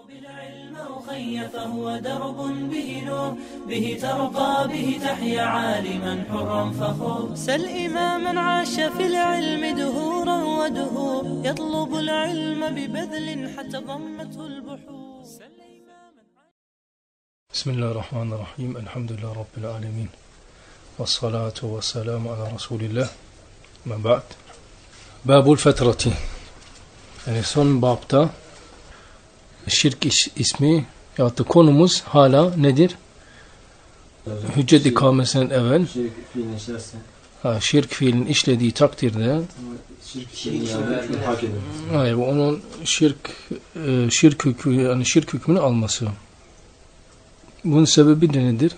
بالعلم أخي فهو درب به نور به ترقى به تحيا عالما حرا فخور سل إماما عاش في العلم دهورا ودهور يطلب العلم ببذل حتى ضمته البحور. بسم الله الرحمن الرحيم الحمد لله رب العالمين والصلاة والسلام على رسول الله ما بعد باب الفترة. Yani son babda şirk ismi ya da konumuz hala nedir? Hüccet ikamesinden evvel şirk fiilin işlediği takdirde onun şirk hükmünü alması. Bunun sebebi de nedir?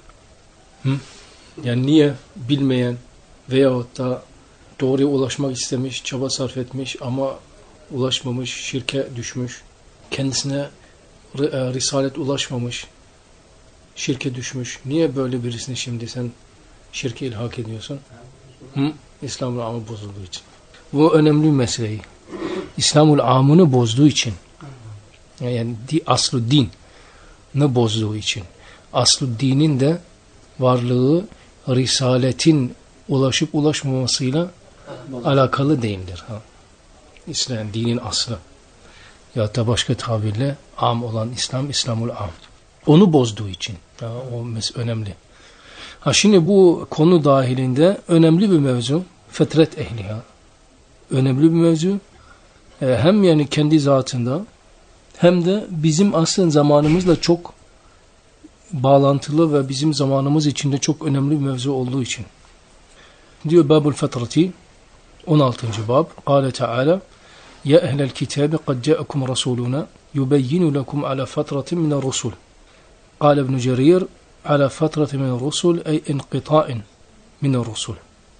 Yani niye bilmeyen veyahut da doğruya ulaşmak istemiş, çaba sarf etmiş ama ulaşmamış, şirke düşmüş, kendisine risalet ulaşmamış, şirke düşmüş. Niye böyle birisini şimdi sen şirke ilhak ediyorsun? İslam'ın amı bozulduğu için. Bu önemli bir meseleyi. İslam'ın amını bozduğu için. Yani aslı din ne bozduğu için. Aslı dinin de varlığı risaletin ulaşıp ulaşmamasıyla alakalı değildir. İslam dinin aslı. Ya da başka tabirle am olan İslam, İslamul am. Onu bozduğu için. O önemli. Şimdi bu konu dahilinde önemli bir mevzu. Fetret ehli. Önemli bir mevzu. Hem yani kendi zatında hem de bizim aslında zamanımızla çok bağlantılı ve bizim zamanımız içinde çok önemli bir mevzu olduğu için. Diyor Babul Fetrati 16. bab. Kâle Teala Ya ehlel kitabi kad ca'akum rasuluna yubeyyinu lekum ala fetratin minel rusul. Kâle İbn-i Cerir ala fetratin minel rusul ey inqita'in minel rusul.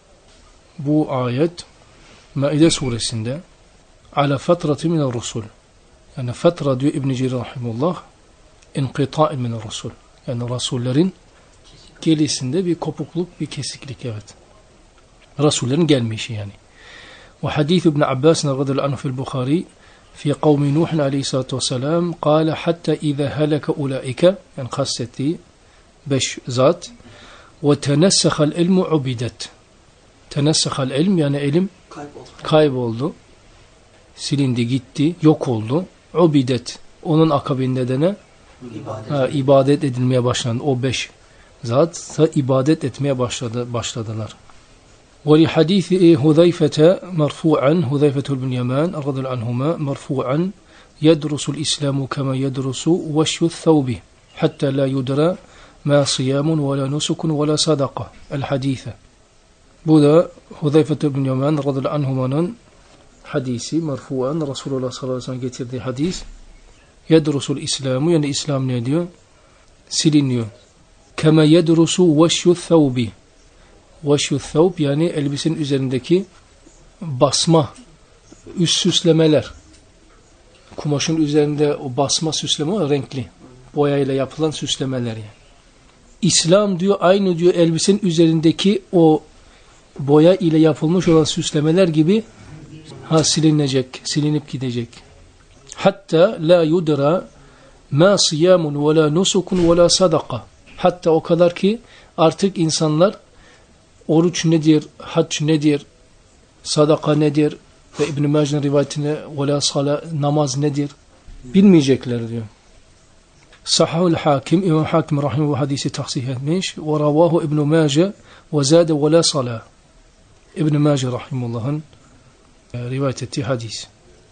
Bu ayet Maide suresinde ala fetratin minel rusul. Yani fetra diyor İbn-i Cerir rahimullah inqita'in minel rusul. Yani rasullerin gelisinde bir kopukluk, bir kesiklik, evet. Rasullerin gelmişi yani. Ve hadith İbn Abbas radıyallahu anh fil Bukhari fi kavmi Nuh aleyhissalatu vesselam kâle hatta izâ heleke ulaike, yani kastettiği 5 zat ve tenessehal ilmu ubidet. Tenessehal ilm yani ilim kayboldu. Silindi, gitti, yok oldu. Ubidet. Onun akabinde de ne? İbadet edilmeye başlandı. O 5 zat ibadet etmeye başladılar. ولحديث هذيفة مرفوعا هذيفة بن يمان رضي الله عنهما مرفوعا يدرس الإسلام كما يدرس وشي الثوب حتى لا يدرى ما صيام ولا نسك ولا صدقة الحديثة. Bu da Huzeyfe bin Yaman radıyallahu anhuma'nın hadisi merfu'an Resulullah sallallahu aleyhi ve sellem getirdiği hadis. Yedrusul İslamu, yani İslam ne diyor? Siliniyor. Kema yedrusu veşyu thawbi. Veşyu thawb yani elbisenin üzerindeki basma, üst süslemeler. Kumaşın üzerinde o basma süsleme var, renkli. Boyayla yapılan süslemeler yani. İslam diyor aynı diyor elbisenin üzerindeki o boya ile yapılmış olan süslemeler gibi silinecek, silinip gidecek. Hatta la yudra ma siyamun ve la nusukun ve la sadaka. Hatta o kadar ki artık insanlar oruç nedir, hac nedir, sadaka nedir ve İbn-i Mace'nin rivayetine ve la sala, namaz nedir bilmeyecekler diyor. Sahahul Hakim, İmam Hakim rahimehullah bu hadisi tahsih etmiş ve ravahu İbn-i Mace ve zade ve la sala. İbn-i Mace rahimullah'ın rivayet ettiği hadis.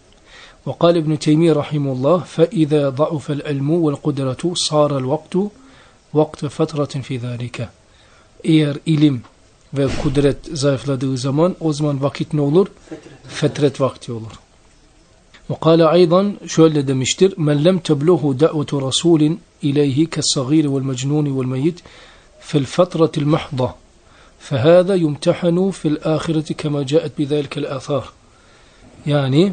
وقال ابن تيمية رحمه الله فإذا ضعف العلم والقدرة صار الوقت وقت فترة في ذلك. Eğer ilim ve kudret zayıfladığı zaman o zaman vakit ne olur? Fetret vakti olur. وقال أيضا şöyle demiştir. Men lem tebluhu da'vetu rasulin ileyhi kes-sagir ve'l-mecnun ve'l-meyyit fi'l-fetrati l-mahda. فهذا يمتحن في الآخرة كما جاءت بذلك الآثار. Yani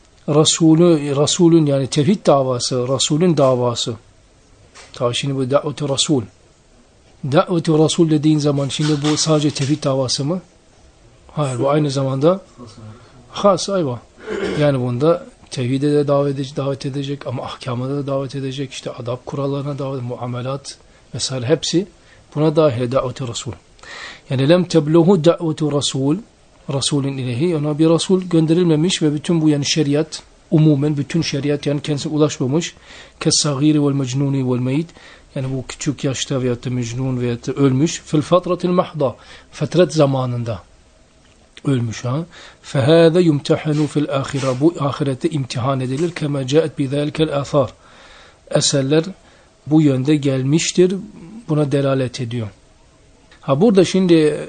Resulün yani tevhid davası, Resulün davası. Tabi şimdi bu da'vet-i Resul. Da'vet-i Resul dediğin zaman şimdi bu sadece tevhid davası mı? Hayır, bu aynı zamanda has ayva. Yani bunda Tevhide de davet edecek ama ahkamına da davet edecek. İşte adab kurallarına davet, muamelat vesaire hepsi buna dahil davet-i Resul. Yani lem tebluhu da'vetu Resul, Resulün ilehi, ona bir Resul gönderilmemiş ve bütün bu yani şeriat, umumen bütün şeriat yani kendisine ulaşmamış. Kes-sagiri vel mecnuni vel meyit, yani bu küçük yaşta veyahut da mecnun veyahut da ölmüş. Fil fatratil mahda, fetret zamanında ölmüş. فَهَذَا يُمْتَحَنُوا فِي الْآخِرَةِ, bu ahirette imtihan edilir. كَمَا جَاءَتْ بِذَٰلِكَ الْآثَارِ, eserler bu yönde gelmiştir. Buna delalet ediyor. Burada şimdi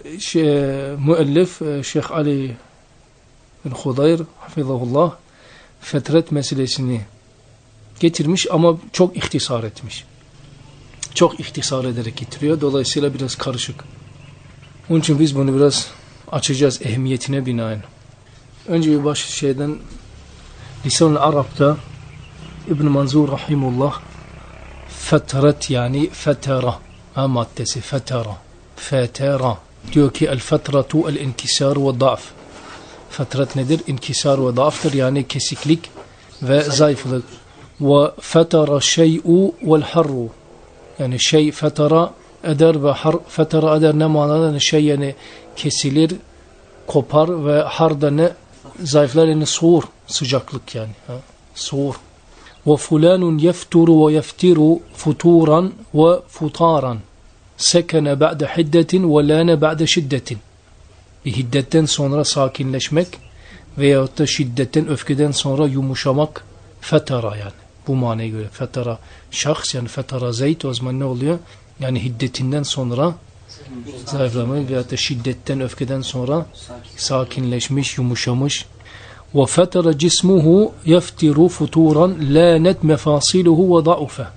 müellif Şeyh Ali bin Hudayr hafizahullah fetret meselesini getirmiş ama çok ihtisar etmiş. Çok ihtisar ederek getiriyor. Dolayısıyla biraz karışık. Onun için biz bunu biraz açacağız ehemmiyetine binaen. Önce bir baş şeyden Lisan-ı Arap'ta İbn Manzur rahimullah fetret yani fetera maddesi fetera. Fetera diyor ki el fetretu el inkisar ve da'f. Fetret nedir? İnkisar ve da'ftır yani kesiklik ve zayıflık. Ve fetera şey'u vel harru, yani şey fetera eder ve fetera eder ne manada? Yani şey yani kesilir, kopar ve har da ne? Zayıflar yani soğur, sıcaklık yani. Soğur. Ve fulanun yefturu ve yeftiru futuran ve futaran. Sekene ba'de hiddetin ve lâne ba'de şiddetin. Bir hiddetten sonra sakinleşmek veyahut da şiddetten, öfkeden sonra yumuşamak fetera yani. Bu manaya göre fetera şahs yani fetera zeyt, o zaman ne oluyor? Yani hiddetinden sonra zayıflamak veyahut da şiddetten, öfkeden sonra sakinleşmiş, yumuşamış. Ve fetera cismuhu yeftiru futuran lânet mefasiluhu ve da'ufe.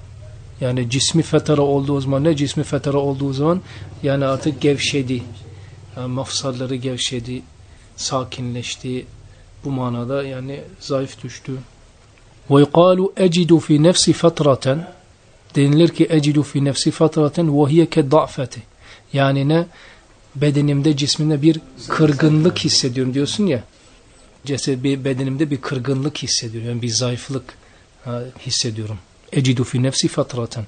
Yani cismi fetera olduğu zaman ne? Cismi fetera olduğu zaman yani artık gevşedi. Yani mafsalları gevşedi, sakinleşti. Bu manada yani zayıf düştü. وَيْقَالُ اَجِدُ فِي نَفْسِ فَتْرَةً, denilir ki اَجِدُ فِي نَفْسِ فَتْرَةً وَهِيَ كَدَّعْفَةِ, yani bedenimde, cismimde bir kırgınlık hissediyorum diyorsun ya, bedenimde bir kırgınlık hissediyorum, yani bir zayıflık hissediyorum. اَجِدُ فِي نَفْسِ فَتْرَةً.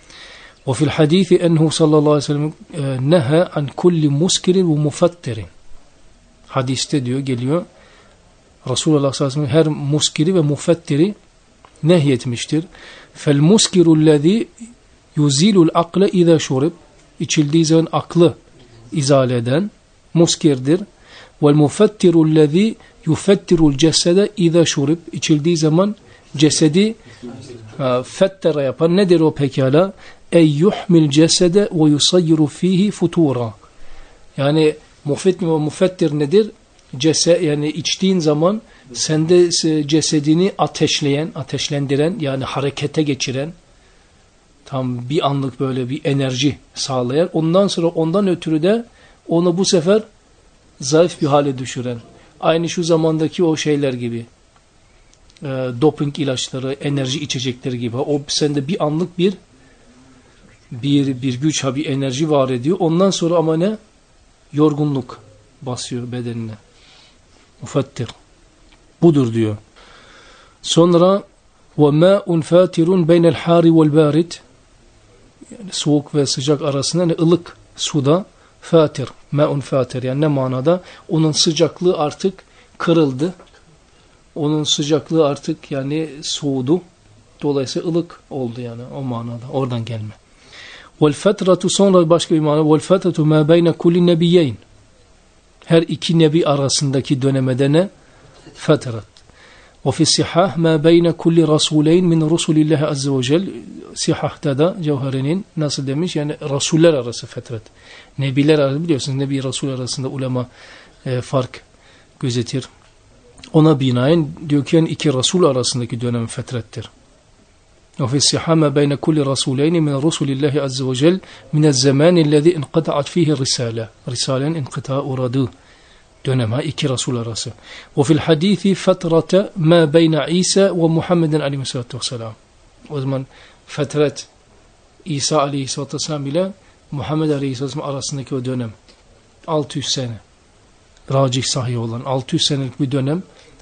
وفي الحديث أنه صلى الله عليه وسلم نهى عن كل مسكر ومفتر. Hadiste diyor, geliyor Resulullah sallallahu aleyhi ve sellem her muskiri ve mufettiri nehyetmiştir. Fel muskirullezî yuzilul akle izâ şurib, içildiği zaman aklı izale eden muskirdir. Vel mufettirullezî yufettirul cesede izâ şurib, içildiği zaman cesedi fettera yapar. Nedir o pekala? Ey yuhmil cesede ve yusayyiru fihi futura. Yani mufettir nedir? Yani içtiğin zaman sende cesedini ateşlendiren yani harekete geçiren, tam bir anlık böyle bir enerji sağlayan, ondan sonra ondan ötürü de onu bu sefer zayıf bir hale düşüren. Aynı şu zamandaki o şeyler gibi. Doping ilaçları, enerji içecekleri gibi. O sende bir anlık bir güç, bir enerji var ediyor. Ondan sonra ama ne? Yorgunluk basıyor bedenine. Mufettir. Budur diyor. Sonra وَمَاءٌ فَاتِرٌ بَيْنَ الْحَارِ وَالْبَارِدِ, yani soğuk ve sıcak arasında ne? Ilık suda fatir. Ma'un fatir. Yani ne manada? Onun sıcaklığı artık kırıldı. Onun sıcaklığı artık yani soğudu. Dolayısıyla ılık oldu yani o manada. Oradan gelme. وَالْفَتْرَةُ, sonra başka bir mana. وَالْفَتْرَةُ مَا بَيْنَ كُلِّ نَبِيَّيْنِ, her iki nebi arasındaki dönemede ne? Fetret. وَفِي السِّحَاهِ مَا بَيْنَ كُلِّ رَسُولَيْنِ مِنْ رُسُولِ اللّٰهِ عَزَّ وَجَلْ. Sihah'ta da Cevheri'nin nasıl demiş? Yani Rasuller arası fetret. Nebiler arası, biliyorsunuz Nebi Resul arasında ulema fark gözetir. Ona binaen diyor ki yani iki Resul arasındaki dönem fetrettir. وفي الصحة ما بين كل رسولين من رسل الله عز وجل من الزمان الذي انقطعت فيه الرسالة. Risalenin inqita uğradığı dönem, iki Resul arası. وفي الحديث فترة ما بين عيسى ومحمد aleyhissalatu vesselam. O zaman fetret İsa aleyhissalatu vesselam ile Muhammed aleyhissalatu vesselam arasındaki o dönem 600 sene. Racih sahih olan 600 senelik bir dönem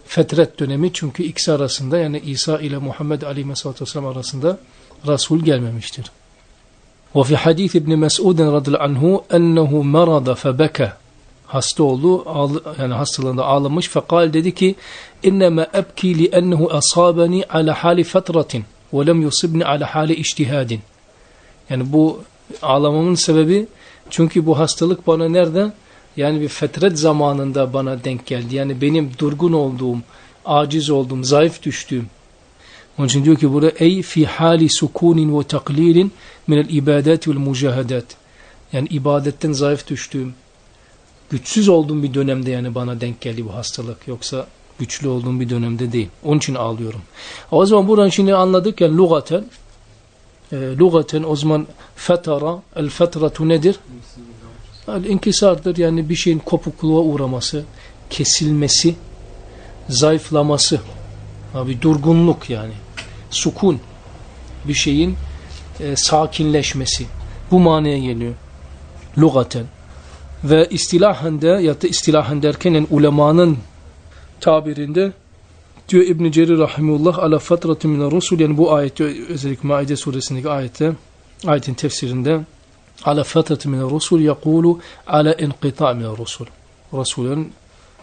fetret dönemi, çünkü ikisi arasında, yani İsa ile Muhammed Aleyhisselatü Vesselam arasında Resul gelmemiştir. وفي حديث ابن مسعود رضي الله عنه أنه مرض فبكى, hasta oldu, yani hastalığında ağlamış. Fekal, dedi ki innema ebki li'ennehu asabani ala hali fetratin ve lem yusibni ala hali ictihadin. Yani bu ağlamamın sebebi, çünkü bu hastalık bana nerede? Yani bir fetret zamanında bana denk geldi. Yani benim durgun olduğum, aciz olduğum, zayıf düştüğüm. Onun için diyor ki burada ey fi hali sukunin ve taklilin minel ibadet vel mucahadat. Yani ibadetten zayıf düştüğüm, güçsüz olduğum bir dönemde yani bana denk geldi bu hastalık. Yoksa güçlü olduğum bir dönemde değil. Onun için ağlıyorum. O zaman buradan şimdi anladık yani lugaten o zaman fetara, el fetratu nedir? İnkisardır, yani bir şeyin kopukluğa uğraması, kesilmesi, zayıflaması, bir durgunluk yani. Sukun, bir şeyin sakinleşmesi. Bu manaya geliyor. Lugaten. Ve istilahen de, ya da istilahen derken yani ulemanın tabirinde diyor İbn Cerir rahimullah ala fetratu min rusul, yani bu ayette, özellikle Maide suresindeki ayetin tefsirinde ala fetratu min rusul yekulu ala inqita' min rusul. Resulün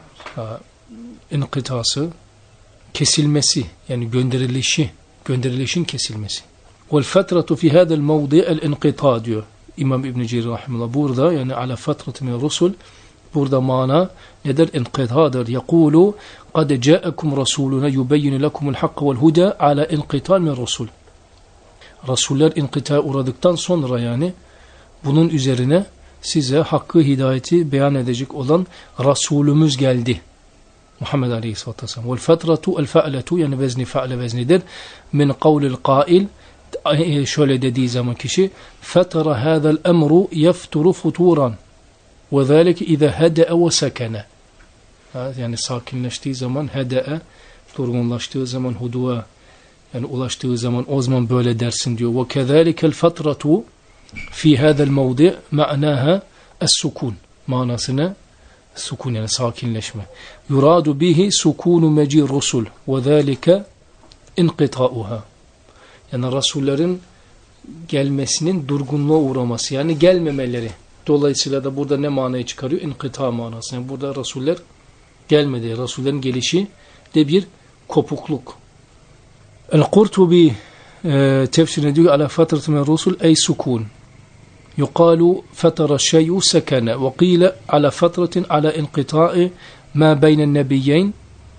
inqitası, kesilmesi, yani gönderilişin kesilmesi. Vel fetratu fi hada'l mevdi' el inqita' diyor İmam İbn Cerir rahimullah. Burada yani ala fetratu min rusul, burada mana nedir? İnqita'dır. Yekulu kad ca'akum rasuluna yubeyyinu lekumul hakka vel huda ala inqita' min rusul. Rasuller inqita'ya uğradıktan sonra yani bunun üzerine size hakkı, hidayeti beyan edecek olan Resulümüz geldi. Muhammed Aleyhisselatü Vesselam. Vel fetratu el fe'letu, yani vezni fe'le veznidir. Min kavlil qail, şöyle dediği zaman kişi fetara hâzel emru yefturu futuran ve zâlike izâ hede'e ve sekene. Yani sakinleştiği zaman, hede'e, durgunlaştığı zaman, hudu'a, yani ulaştığı zaman, o zaman böyle dersin diyor. Ve kezâlikel fetratu fi hâzel mevdi' ma'nâha es-sukun. Manasına sukun, yani sakinleşme. Yuradu bihi sukunu meci rusul ve zâlike inqita'uha. Yani Resullerin gelmesinin durgunluğa uğraması, yani gelmemeleri. Dolayısıyla da burada ne manayı çıkarıyor? İnkıta manası. Yani burada Resuller gelmedi. Resullerin gelişi de bir kopukluk. El-Kurtubi tefsirine diyor ala fetratu min rusul ey sukun. Yuqalu fetara şey'u sekene ve qile ala fetratin ala inqita'i ma beyne'n nebiyyeyn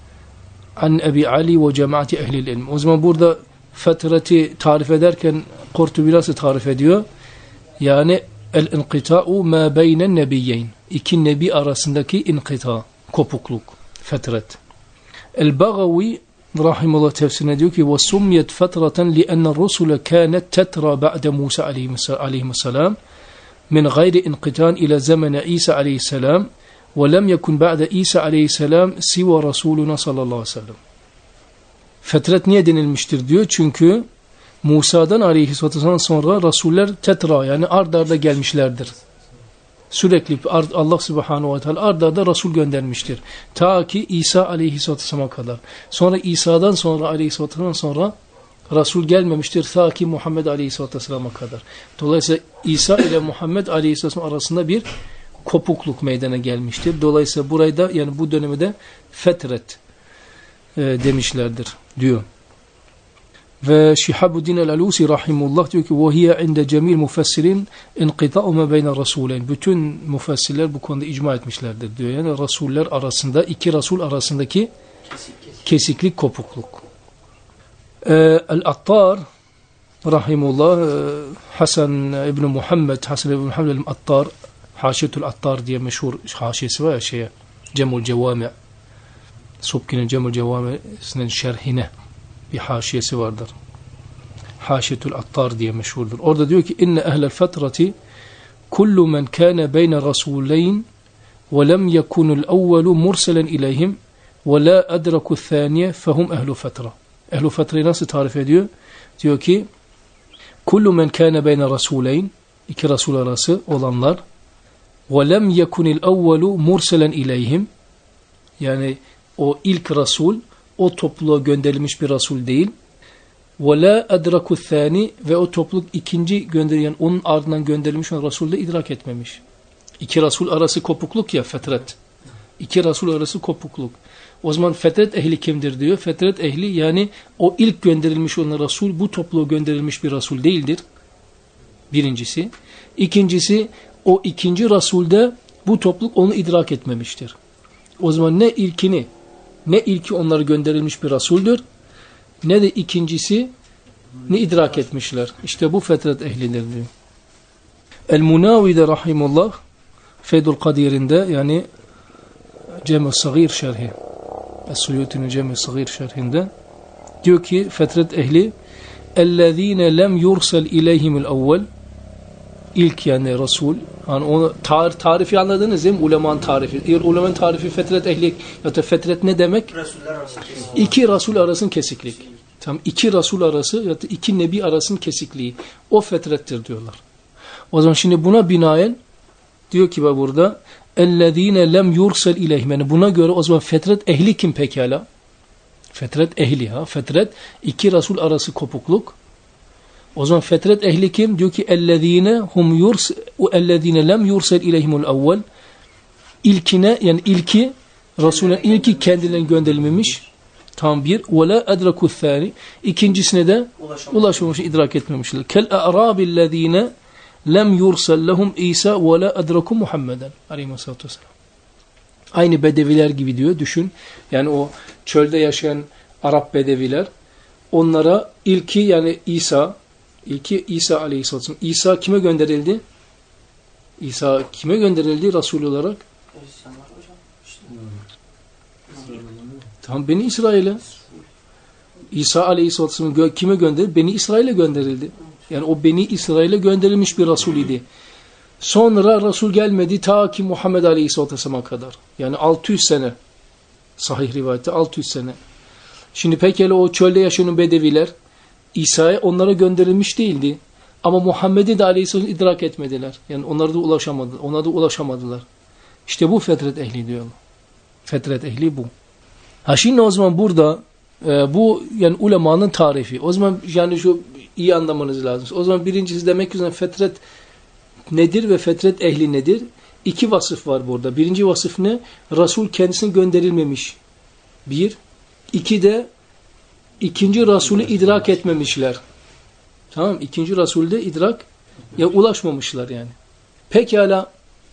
an Ebi Ali ve cemaati ehlil ilm. O zaman burada fetreti tarif ederken Kurtubi nasıl tarif ediyor? Yani el-inqita'u ma beyne'n nebiyyeyn. İki nebi arasındaki inkita, kopukluk, fetret. El-Bagavi rahimullah tefsirine diyor ki ve summiyet fetreten li'enne rusule kânet tetra ba'de Musa aleyhisselam min gayri inqitan ila zemene İsa aleyhisselam ve lem yekun ba'de İsa aleyhisselam siva Resuluna sallallahu aleyhi ve sellem. Fetret niye denilmiştir diyor? Çünkü Musa'dan aleyhisselatü vesselam sonra Resuller tetra, yani ard arda gelmişlerdir. Sürekli Allah subhanahu ve teala ard arda Resul göndermiştir. Ta ki İsa aleyhisselatü vesselam'a kadar. Sonra İsa'dan sonra aleyhisselatü vesselam sonra Resul gelmemiştir. Ta ki Muhammed aleyhisselatü vesselam'a kadar. Dolayısıyla İsa ile Muhammed aleyhisselatü vesselam arasında bir kopukluk meydana gelmiştir. Dolayısıyla burayı da, yani bu dönemi de fetret demişlerdir diyor. Ve Şihabuddin el-Alusi rahimullah diyor ki وَهِيَ عِنْدَ جَمِيلْ مُفَسِّرِينَ اِنْقِطَاءُ مَا بَيْنَ الرَّسُولَيْنِ. Bütün müfessirler bu konuda icma etmişlerdir diyor. Yani Resuller arasında, iki Resul arasındaki kesiklik, kopukluk. El-Attar rahimullah, Hasan İbn Muhammed el-Attar, Haşiyetul Attar diye meşhur haşiyesi var ya Cemul Cevami, Subki'nin Cemul Cevami'sinin şerhine bir haşiyesi vardır. Haşiyetul Attar diye meşhurdur. Orada diyor ki inne ehlel fetrati kullu men kâne beyne rasûleyn ve lem yekunul evvelu murselen ileyhim ve la edreku thâniye fehum ehlu fetra. Ehlu fetrayı nasıl tarif ediyor? Diyor ki kullu men kâne beyne rasûleyn, iki Resul arası olanlar ve lem yekunul evvelu murselen ileyhim, yani o ilk Resul o topluluğa gönderilmiş bir Resul değil. وَلَا اَدْرَكُ الثَّانِ ve o topluluk ikinci gönderilen onun ardından gönderilmiş olan Resul'ü de idrak etmemiş. İki Resul arası kopukluk ya fetret. İki Resul arası kopukluk. O zaman fetret ehli kimdir diyor. Fetret ehli yani o ilk gönderilmiş olan Resul bu topluluğa gönderilmiş bir Resul değildir. Birincisi. İkincisi o ikinci Resul'de bu topluluk onu idrak etmemiştir. O zaman ne ilki onlara gönderilmiş bir Resul'dür ne de ikincisi ne idrak etmişler. İşte bu fetret ehlidir diyor. El-Munavide rahimullah Feydul Kadir'inde yani Cem-i Sagir şerhi Es-Suyuti'nin Cem-i Sagir şerhinde diyor ki fetret ehli اَلَّذ۪ينَ لَمْ يُرْسَلْ اِلَيْهِمُ الْاَوَّلِ İlk yani Resul. Yani onu tarifi anladınız değil mi? Ulemanın tarifi. Ulemanın tarifi fetret ehli ya da fetret ne demek? İki Resul arasının kesiklik. Tamam, iki Resul arası ya da iki Nebi arasının kesikliği. O fetrettir diyorlar. O zaman şimdi buna binaen diyor ki burada اَلَّذ۪ينَ لَمْ يُرْسَلْ اِلَيْهِمْ yani buna göre o zaman fetret ehli kim pekala? Fetret ehli ha. Fetret iki Resul arası kopukluk. O zaman fetret ehli kim? Diyor ki اَلَّذ۪ينَ lem yursel ileyhimul evvel İlkine yani ilki Resul'ün ilki kendilerine gönderilmemiş. Tam bir. وَلَا اَدْرَكُ الثَّانِ İkincisine de ulaşmamış, idrak etmemişler. كَالْاَعْرَابِ الَّذ۪ينَ lem yursel lehum İsa وَلَا اَدْرَكُ Muhammeden aleyhissalatü vesselam. Aynı bedeviler gibi diyor. Düşün. Yani o çölde yaşayan Arap bedeviler onlara ilki yani İsa aleyhisselam. İsa kime gönderildi? İsa kime gönderildi Resul olarak? Tamam, Beni İsrail'e. İsa aleyhisselam kime gönderildi? Beni İsrail'e gönderildi. Yani o Beni İsrail'e gönderilmiş bir Resul idi. Sonra Resul gelmedi ta ki Muhammed aleyhisselam'a kadar. Yani 600 sene. Sahih rivayette 600 sene. Şimdi pekala o çölde yaşayan bedeviler İsa'ya onlara gönderilmiş değildi. Ama Muhammed'i de aleyhisselam idrak etmediler. Yani onlara da ulaşamadılar. İşte bu fetret ehli diyorlar. Fetret ehli bu. Ha şimdi o zaman burada bu yani ulemanın tarifi. O zaman yani şu iyi anlamanız lazım. O zaman birincisi demek ki fetret nedir ve fetret ehli nedir? İki vasıf var burada. Birinci vasıf ne? Resul kendisine gönderilmemiş. Bir. İki de İkinci Resulü idrak etmemişler. Tamam, ikinci Resul'de idrak ulaşmamışlar yani. Pekala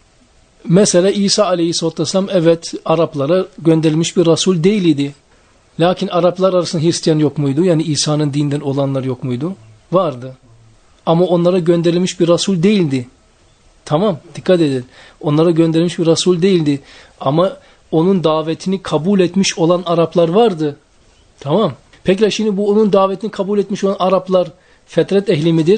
mesela İsa aleyhisselam evet Araplara gönderilmiş bir Resul değildi. Lakin Araplar arasında Hristiyan yok muydu? Yani İsa'nın dininden olanlar yok muydu? Vardı. Ama onlara gönderilmiş bir Resul değildi. Tamam, dikkat edin. Onlara gönderilmiş bir Resul değildi. Ama onun davetini kabul etmiş olan Araplar vardı. Tamam. Peki şimdi bu onun davetini kabul etmiş olan Araplar fetret ehli midir?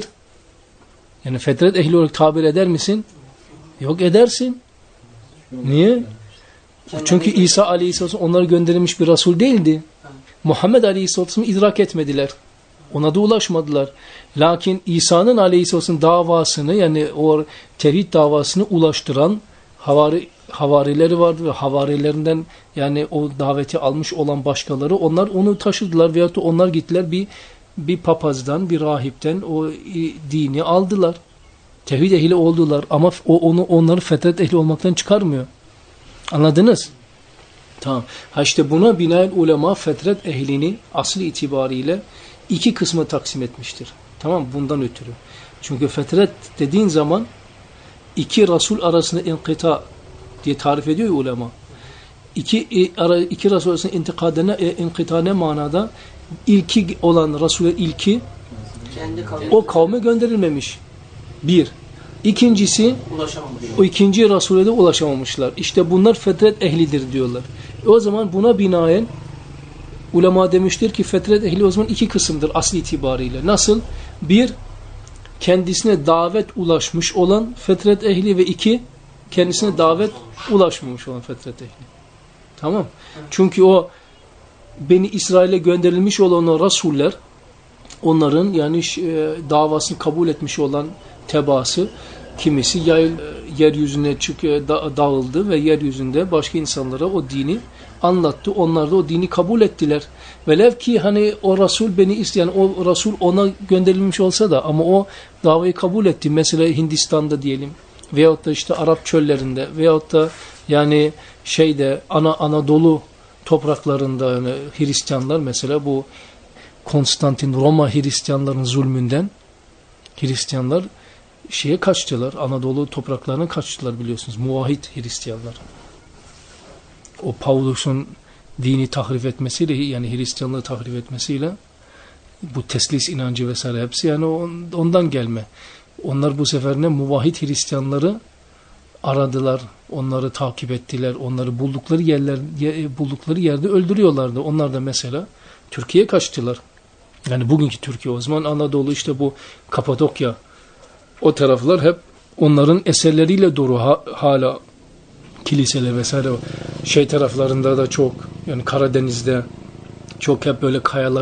Yani fetret ehli olarak tabir eder misin? Yok, edersin. Niye? Çünkü İsa aleyhisselam onlara gönderilmiş bir Resul değildi. Muhammed aleyhisselam'ı idrak etmediler. Ona da ulaşmadılar. Lakin İsa'nın aleyhisselam davasını yani o tevhid davasını ulaştıran havarileri vardı ve havarilerinden yani o daveti almış olan başkaları onlar onu taşıdılar veyahut da onlar gittiler bir papazdan, bir rahipten o dini aldılar. Tevhid ehli oldular ama onları fetret ehli olmaktan çıkarmıyor. Anladınız? Tamam. Ha işte buna binaen ulema fetret ehlini aslı itibariyle iki kısma taksim etmiştir. Tamam, bundan ötürü. Çünkü fetret dediğin zaman iki Resul arasında inkıta diye tarif ediyor ulema. İki Resul arasında inkıta ne manada? İlki olan Resul'ün ilki o kavme gönderilmemiş. Bir. İkincisi o ikinci Resul'e de ulaşamamışlar. İşte bunlar fetret ehlidir diyorlar. O zaman buna binaen ulema demiştir ki fetret ehli o zaman iki kısımdır asli itibariyle. Nasıl? Bir, kendisine davet ulaşmış olan fetret ehli ve iki, kendisine davet ulaşmamış olan fetret ehli. Tamam. Çünkü o Beni İsrail'e gönderilmiş olan o Resuller onların yani davasını kabul etmiş olan tebaası kimisi yeryüzüne dağıldı ve yeryüzünde başka insanlara o dini anlattı. Onlar da o dini kabul ettiler. Velev ki hani o Resul beni isteyen, o Resul ona gönderilmiş olsa da ama o davayı kabul etti. Mesela Hindistan'da diyelim veyahut da işte Arap çöllerinde veyahut da yani Anadolu topraklarında yani Hristiyanlar mesela bu Konstantin Roma Hristiyanların zulmünden Hristiyanlar kaçtılar. Anadolu topraklarına kaçtılar biliyorsunuz. Muvahhid Hristiyanlar. O Paulus'un dini tahrif etmesiyle yani Hristiyanlığı tahrif etmesiyle bu teslis inancı vesaire hepsi yani ondan gelme. Onlar bu sefer ne muvahhid Hristiyanları aradılar, onları takip ettiler, onları buldukları yerde öldürüyorlardı. Onlar da mesela Türkiye'ye kaçtılar. Yani bugünkü Türkiye o zaman Anadolu işte bu Kapadokya o taraflar hep onların eserleriyle dolu hala kiliseler vesaire taraflarında da çok yani Karadeniz'de çok hep böyle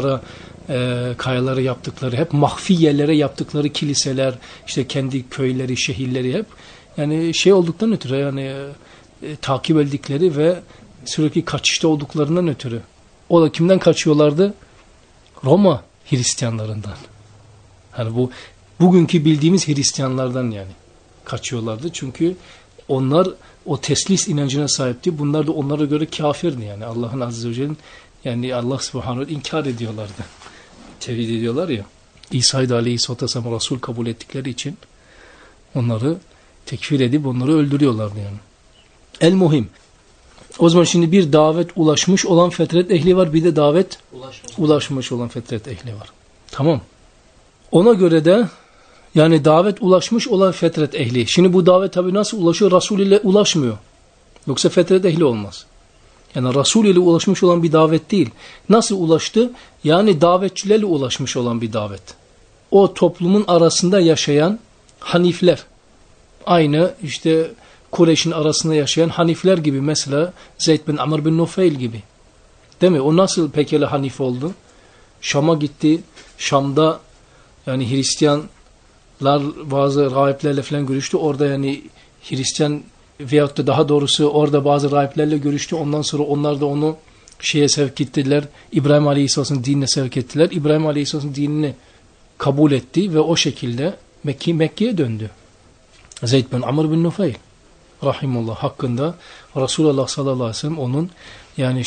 kayalara yaptıkları hep mahfi yerlere yaptıkları kiliseler işte kendi köyleri şehirleri hep yani olduktan ötürü yani takip edildikleri ve sürekli kaçışta olduklarından ötürü. O da kimden kaçıyorlardı? Roma Hristiyanlarından. Hani bu bugünkü bildiğimiz Hristiyanlardan yani kaçıyorlardı. Çünkü onlar o teslis inancına sahipti. Bunlar da onlara göre kafirdi yani. Allah'ın Azze ve Celle'nin yani Allah Subhanahu ve inkar ediyorlardı. Tevhid ediyorlar ya. İsa'yı da Aleyhisselatü Vesselam Resul kabul ettikleri için onları tekfir edip onları öldürüyorlardı yani. El muhim. O zaman şimdi bir davet ulaşmış olan fetret ehli var. Bir de davet ulaşmış olan fetret ehli var. Tamam. Ona göre de yani davet ulaşmış olan fetret ehli. Şimdi bu davet tabi nasıl ulaşıyor? Resul ile ulaşmıyor. Yoksa fetret ehli olmaz. Yani Resul ile ulaşmış olan bir davet değil. Nasıl ulaştı? Yani davetçilerle ulaşmış olan bir davet. O toplumun arasında yaşayan hanifler. Aynı işte Kureyş'in arasında yaşayan hanifler gibi mesela Zeyd bin Amr bin Nufeyl gibi. Değil mi? O nasıl pekala hanif oldu? Şam'a gitti. Şam'da yani Hristiyanlar bazı rahiplerle falan görüştü. Orada yani Hristiyan veyahut da daha doğrusu orada bazı rahiplerle görüştü. Ondan sonra onlar da onu sevk ettiler. İbrahim Aleyhisselam'ın dinine sevk ettiler. İbrahim Aleyhisselam'ın dinini kabul etti ve o şekilde Mekke'ye döndü. Zeyd bin Amr bin Nufeyl rahimullah hakkında Resulullah sallallahu aleyhi ve sellem onun yani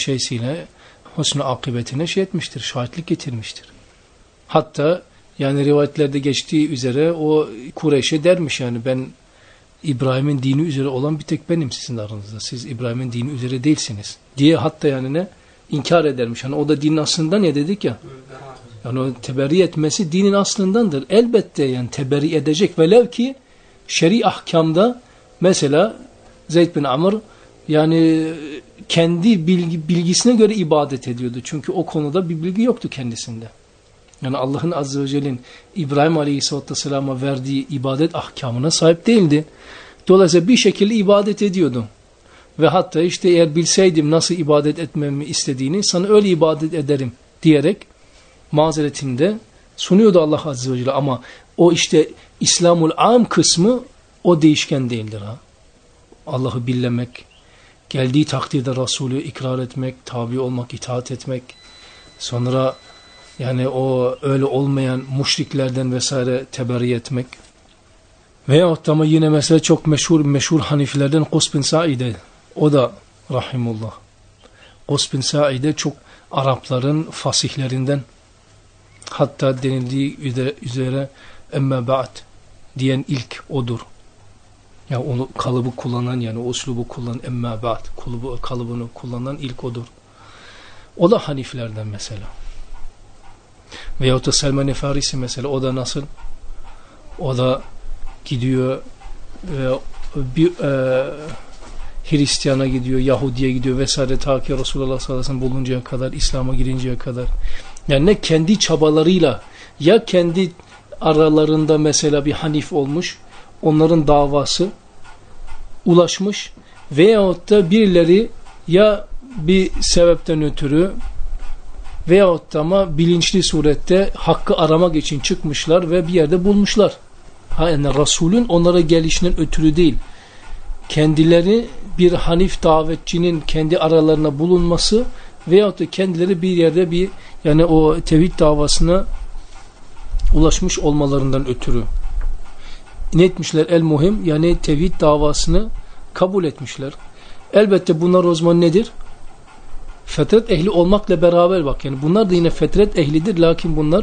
husn-u akıbetine etmiştir, şahitlik getirmiştir. Hatta yani rivayetlerde geçtiği üzere o Kureyş'e dermiş yani ben İbrahim'in dini üzere olan bir tek benim sizin aranızda. Siz İbrahim'in dini üzere değilsiniz diye hatta yani inkar edermiş. Hani o da dinin aslında ne dedik ya? Yani o teberri etmesi dinin aslındandır. Elbette yani teberri edecek velev ki şer'i ahkamda mesela Zeyd bin Amr yani kendi bilgisine göre ibadet ediyordu. Çünkü o konuda bir bilgi yoktu kendisinde. Yani Allah'ın Azze ve Celle'nin İbrahim Aleyhisselatü Vesselam'a verdiği ibadet ahkamına sahip değildi. Dolayısıyla bir şekilde ibadet ediyordu. Ve hatta işte eğer bilseydim nasıl ibadet etmemi istediğini sana öyle ibadet ederim diyerek mazeretinde sunuyordu Allah Azze ve Celle. Ama o işte İslamul Am kısmı o değişken değildir. Allah'ı bilmemek, geldiği takdirde Resulü ikrar etmek, tabi olmak, itaat etmek, sonra yani o öyle olmayan müşriklerden vesaire teberri etmek. Veyahut ama yine mesela çok meşhur Hanifilerden Kus bin Saide, o da rahimullah. Kus bin Saide çok Arapların fasihlerinden, hatta denildiği üzere emme ba'd diyen ilk odur. Yani onu kalıbı kullanan yani o uslubu kullanan emme ba'd kalıbını kullanan ilk odur. O da Haniflerden mesela. Veyahut da Selman-i Farisi mesela o da nasıl? O da gidiyor bir Hristiyan'a gidiyor, Yahudi'ye gidiyor vesaire ta ki Resulullah sallallahu aleyhi ve sellem buluncaya kadar, İslam'a girinceye kadar. Yani ne kendi çabalarıyla ya kendi aralarında mesela bir hanif olmuş, onların davası ulaşmış veyahut da birileri ya bir sebepten ötürü veyahut da ama bilinçli surette hakkı aramak için çıkmışlar ve bir yerde bulmuşlar. Yani Resulün onlara gelişinden ötürü değil. Kendileri bir hanif davetçinin kendi aralarına bulunması veyahut da kendileri bir yerde bir yani o tevhid davasına ulaşmış olmalarından ötürü ne etmişler el muhim yani tevhid davasını kabul etmişler. Elbette bunlar o zaman nedir? Fetret ehli olmakla beraber bak yani bunlar da yine fetret ehlidir lakin bunlar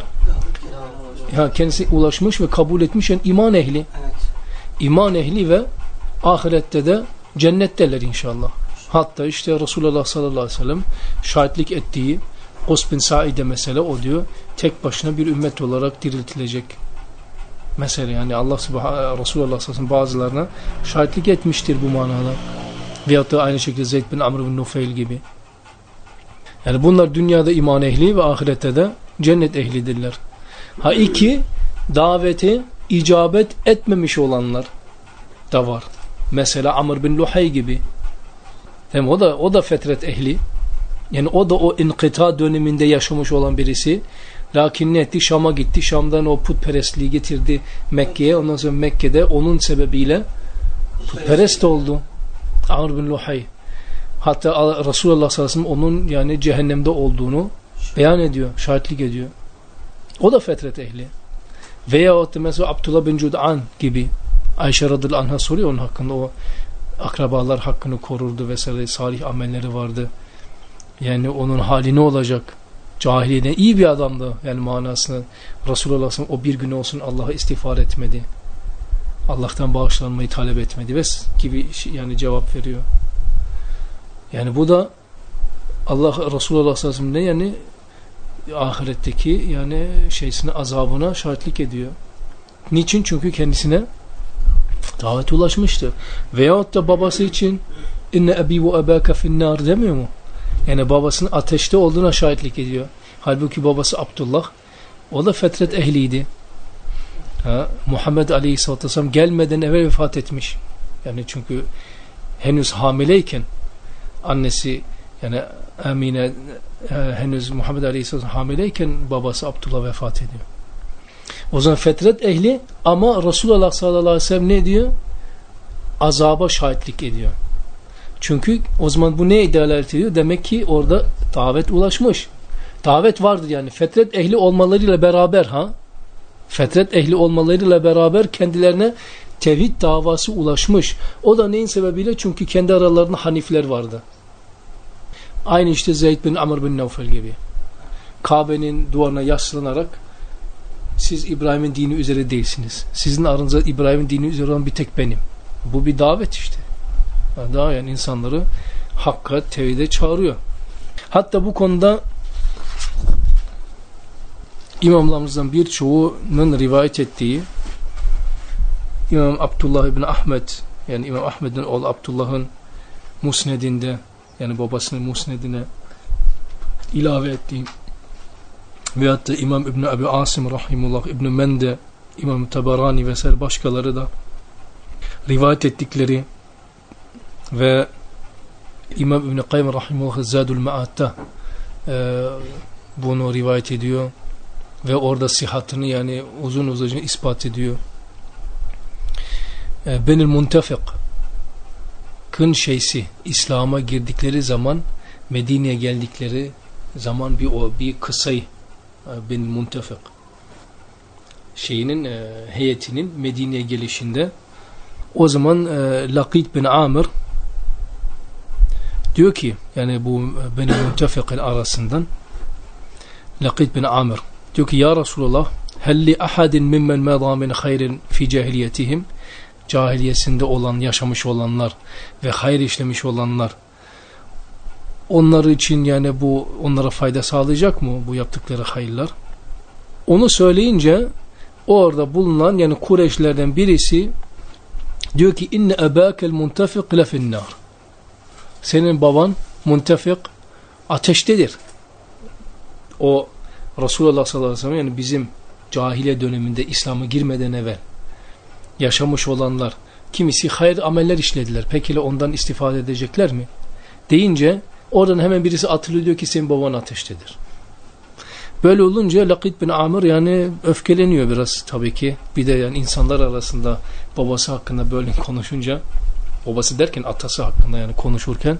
kendisi ulaşmış ve kabul etmiş yani iman ehli. Evet. İman ehli ve ahirette de cennetteler inşallah. Hatta işte Resulullah sallallahu aleyhi ve sellem şahitlik ettiği Qus bin Saide mesela o diyor tek başına bir ümmet olarak diriltilecek. Mesela yani Allah Resulullah sallallahu aleyhi ve sellem bazılarına şahitlik etmiştir bu manada. Veyahut da aynı şekilde Zeyd bin Amr bin Nufeyl gibi. Yani bunlar dünyada iman ehli ve ahirette de cennet ehlidirler. Ha iki davete icabet etmemiş olanlar da var. Mesela Amr bin Luhay gibi. Hem o da fetret ehli. Yani o da o inkıta döneminde yaşamış olan birisi. Lakin ne etti? Şam'a gitti. Şam'dan o putperestliği getirdi Mekke'ye. Ondan sonra Mekke'de onun sebebiyle putperest oldu. Amr bin Luhay. Hatta Resulullah sallallahu aleyhi ve sellem onun yani cehennemde olduğunu beyan ediyor. Şahitlik ediyor. O da fetret ehli. Veyahut da mesela Abdullah bin Cud'an gibi Ayşe radıyallahu anh'a soruyor onun hakkında o akrabalar hakkını korurdu vesaire salih amelleri vardı. Yani onun hali ne olacak? Cahiliyeden iyi bir adamdı yani manasında. Resulullah sallallahu o bir gün olsun Allah'a istiğfar etmedi. Allah'tan bağışlanmayı talep etmedi ve gibi yani cevap veriyor. Yani bu da Allah Resulullah sallallahu aleyhi ve sellem yani ahiretteki yani şeysine azabına şahitlik ediyor. Niçin? Çünkü kendisine davet ulaşmıştır. Veyahut da babası için inne ebi ve ebâke finnâr demiyor mu? Yani babasının ateşte olduğuna şahitlik ediyor. Halbuki babası Abdullah o da fetret ehliydi. Muhammed Aleyhisselatü Vesselam gelmeden evvel vefat etmiş. Yani çünkü henüz hamileyken annesi yani Amine henüz Muhammed Aleyhisselam hamileyken babası Abdullah vefat ediyor. O zaman fetret ehli ama Resulullah sallallahu aleyhi ve sellem ne diyor? Azaba şahitlik ediyor. Çünkü o zaman bu neye delalet ediyor? Demek ki orada davet ulaşmış. Davet vardır yani. Fetret ehli olmalarıyla beraber fetret ehli olmalarıyla beraber kendilerine tevhid davası ulaşmış. O da neyin sebebiyle? Çünkü kendi aralarında hanifler vardı. Aynı işte Zeyd bin Amr bin Nufeyl gibi. Kabe'nin duvarına yaslanarak siz İbrahim'in dini üzere değilsiniz. Sizin aranızda İbrahim'in dini üzere olan bir tek benim. Bu bir davet işte. Daha yani insanları hakka, tevhide çağırıyor. Hatta bu konuda imamlarımızdan birçoğunun rivayet ettiği İmam Abdullah ibn Ahmed yani İmam Ahmed'in oğlu Abdullah'ın musnedinde yani babasının musnedine ilave ettiği veyahut da İmam İbn Abi Asim rahimullah, İbn Mende, İmam Tabarani vesaire başkaları da rivayet ettikleri ve İmam İbn Kayyim rahimullah Zadul Ma'at'ta bunu rivayet ediyor ve orada sıhhatını yani uzun uzaca ispat ediyor. Benil Muntefik'ın şeysi İslam'a girdikleri zaman Medine'ye geldikleri zaman bir kısayı Benil Muntefik heyetinin Medine'ye gelişinde o zaman Lakid bin Amr diyor ki yani bu Benil Muntefik'in arasından Lakid bin Amr diyor ki ya Resulullah helli ahadin mimmen mâdâ min hayrin fi cahiliyetihim cahiliyesinde olan yaşamış olanlar ve hayır işlemiş olanlar onlar için yani bu onlara fayda sağlayacak mı bu yaptıkları hayırlar? Onu söyleyince orada bulunan yani Kureyşlerden birisi diyor ki inne ebâkel muntefik lefinnâr. Senin baban muntefik ateştedir. O Resulullah sallallahu aleyhi ve sellem yani bizim cahiliye döneminde İslam'a girmeden evvel yaşamış olanlar kimisi hayır ameller işlediler. Peki ondan istifade edecekler mi? Deyince oradan hemen birisi atılıyor diyor ki senin baban ateştedir. Böyle olunca Lakid bin Amr yani öfkeleniyor biraz tabii ki. Bir de yani insanlar arasında babası hakkında böyle konuşunca Babası derken atası hakkında yani konuşurken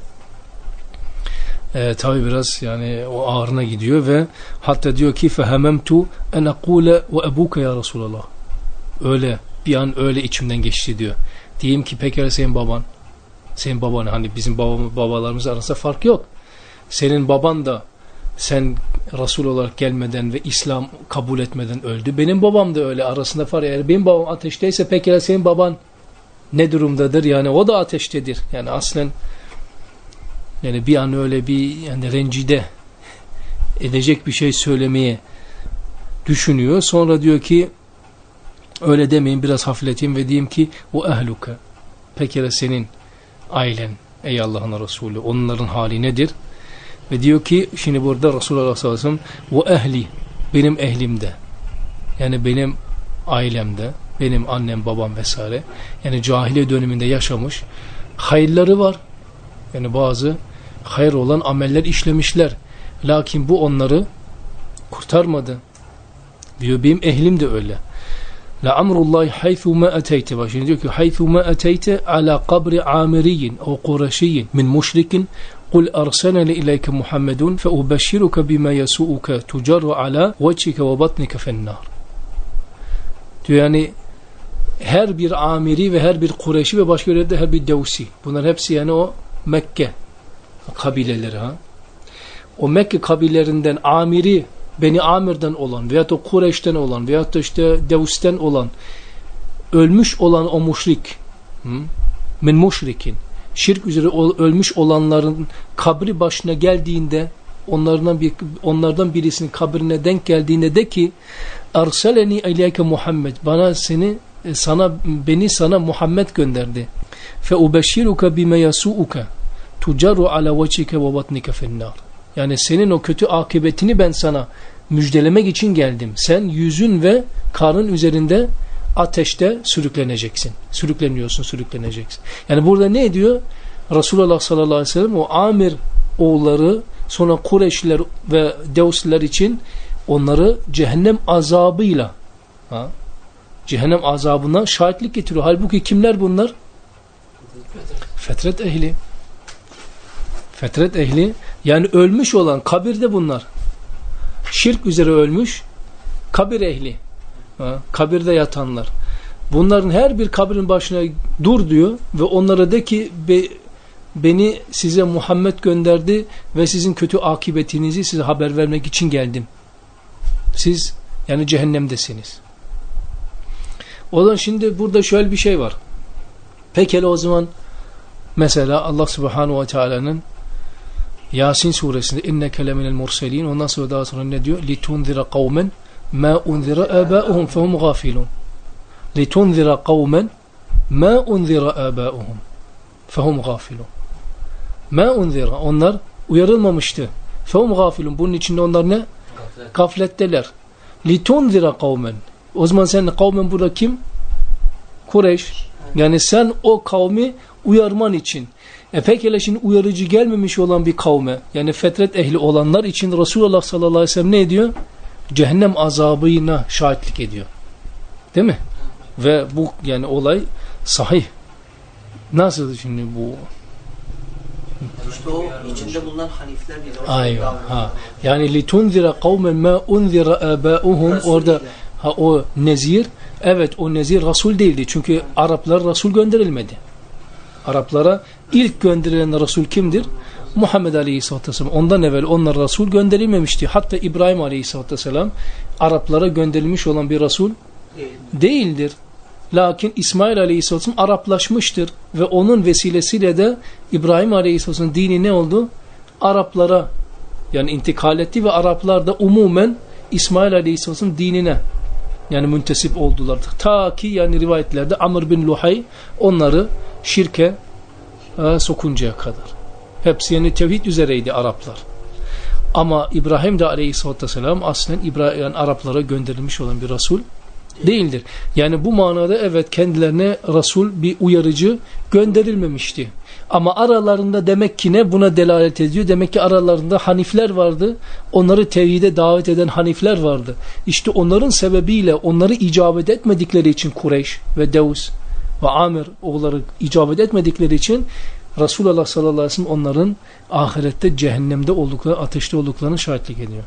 tabi biraz yani o ağrına gidiyor ve hatta diyor ki fehememtu en aqule ve ebuke ya Resulallah. Öyle bir an öyle içimden geçti diyor. Diyeyim ki pekala senin baban hani bizim babalarımız arasında fark yok. Senin baban da sen Resul olarak gelmeden ve İslam kabul etmeden öldü. Benim babam da öyle, arasında fark. Eğer benim babam ateşteyse pekala senin baban ne durumdadır? Yani o da ateştedir. Yani aslen yani bir an öyle bir yani rencide edecek bir şey söylemeye düşünüyor. Sonra diyor ki öyle demeyin, biraz hafifleteyim ve diyeyim ki o ehluke, pekala senin ailen ey Allah'ın Resulü, onların hali nedir? Ve diyor ki şimdi burada Resulullah sallallahu aleyhi ve sellem ve ehli, benim ehlimde, yani benim ailemde, benim annem babam vesaire, yani cahiliye döneminde yaşamış hayırları var. Yani bazı hayır olan ameller işlemişler. Lakin bu onları kurtarmadı. Diyor benim ehlim de öyle. La amrullahi haythu ma ateyte. Bak şimdi diyor ki haythu ma ateyte ala kabri amiriyin o kureşiyin min müşrikin kul arseneli ileyke Muhammedun fe ubeşşiruke bima yasuuke tucarru ala vecike ve batnike fennar. Diyor yani her bir amiri ve her bir Kureşi ve başka yerde her bir Devsi. Bunlar hepsi yani o Mekke kabileleri. O Mekke kabilelerinden amiri Beni Amir'den olan veyahut o Kureş'ten olan veyahut da işte Devs'ten olan ölmüş olan o müşrik min müşrikin şirk üzere ölmüş olanların kabri başına geldiğinde onlardan birisinin kabrine denk geldiğinde de ki arseleni ileyke Muhammed, beni sana Muhammed gönderdi. Fe ubeşşiruke bime yasuuke tucarru ala vecike ve batnike fennar. Yani senin o kötü akıbetini ben sana müjdelemek için geldim. Sen yüzün ve karnın üzerinde ateşte sürükleneceksin. Sürükleneceksin. Yani burada ne diyor? Resulullah sallallahu aleyhi ve sellem o Amir oğulları sonra Kureyşliler ve Devsliler için onları cehennem azabıyla cehennem azabına şahitlik getiriyor. Halbuki kimler bunlar? Fetret ehli. Fetret ehli yani ölmüş olan kabirde bunlar. Şirk üzere ölmüş kabir ehli. Kabirde yatanlar. Bunların her bir kabrin başına dur diyor ve onlara de ki beni size Muhammed gönderdi ve sizin kötü akıbetinizi size haber vermek için geldim. Siz yani cehennemdesiniz. O zaman şimdi burada şöyle bir şey var. Pekala o zaman mesela Allah Subhanahu ve Teala'nın Yasin suresinde inneke leminel murselin, ondan sonra daha sonra ne diyor? Litunzira kavmen ma unzira abâuhum fehum gafilun. Litunzira kavmen ma unzira abâuhum fehum gafilun. Ma unzira, onlar uyarılmamıştı. Fehum gafilun, bunun içinde onlar ne? Gafletteler. Litunzira kavmen, o zaman sen kavmen burada kim? Kureyş. Yani sen o kavmi uyarman için. Pekala şimdi uyarıcı gelmemiş olan bir kavme, yani fetret ehli olanlar için Resulullah sallallahu aleyhi ve sellem ne ediyor? Cehennem azabına şahitlik ediyor. Değil mi? Ve bu yani olay sahih. Nasıl şimdi bu? İşte o içinde bulunan hanifler bile. Aynen. Yani litunzira kavmen ma unzira abâuhum, orada o nezir, evet o nezir Resul değildi. Çünkü Araplar Resul gönderilmedi. Araplara ilk gönderilen Resul kimdir? Muhammed Aleyhisselatü Vesselam. Ondan evvel onlar Resul gönderilmemişti. Hatta İbrahim Aleyhisselatü Vesselam Araplara gönderilmiş olan bir Resul değildir. Lakin İsmail Aleyhisselatü Vesselam Araplaşmıştır. Ve onun vesilesiyle de İbrahim Aleyhisselatü Vesselam dini ne oldu? Araplara yani intikal etti ve Araplar da umumen İsmail Aleyhisselatü Vesselam dinine yani müntesip oldular. Ta ki yani rivayetlerde Amr bin Luhay onları şirke sokuncaya kadar. Hepsi yani tevhid üzereydi Araplar. Ama İbrahim de Aleyhisselatü Vesselam aslen yani Araplara gönderilmiş olan bir Resul değildir. Yani bu manada evet kendilerine Resul bir uyarıcı gönderilmemişti. Ama aralarında demek ki ne buna delalet ediyor? Demek ki aralarında hanifler vardı. Onları tevhide davet eden hanifler vardı. İşte onların sebebiyle onları icabet etmedikleri için Kureyş ve Devs ve Amir oğulları icabet etmedikleri için Resulullah sallallahu aleyhi ve sellem onların ahirette cehennemde oldukları, ateşte olduklarını şahitlik ediyor.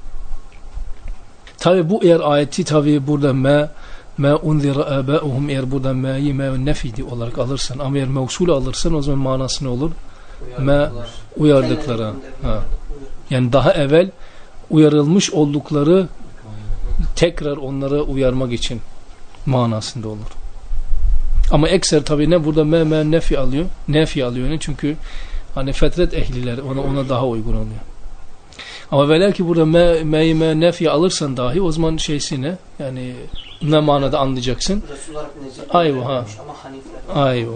Tabi bu eğer ayeti tabi burada ma unzira abauhum, eğer burada ma'yi nefidi olarak alırsan, ama eğer mevsulü alırsan o zaman manası ne olur? Uyardıkları. Yani daha evvel uyarılmış oldukları tekrar onlara uyarmak için manasında olur. Ama ekser tabi ne burada nefi alıyor. Nefi alıyor yani çünkü hani fetret ehliler ona daha uygun oluyor. Ama velev ki burada nefi alırsan dahi o zaman şeysi ne? Yani ne manada anlayacaksın? Ayva. Ayva.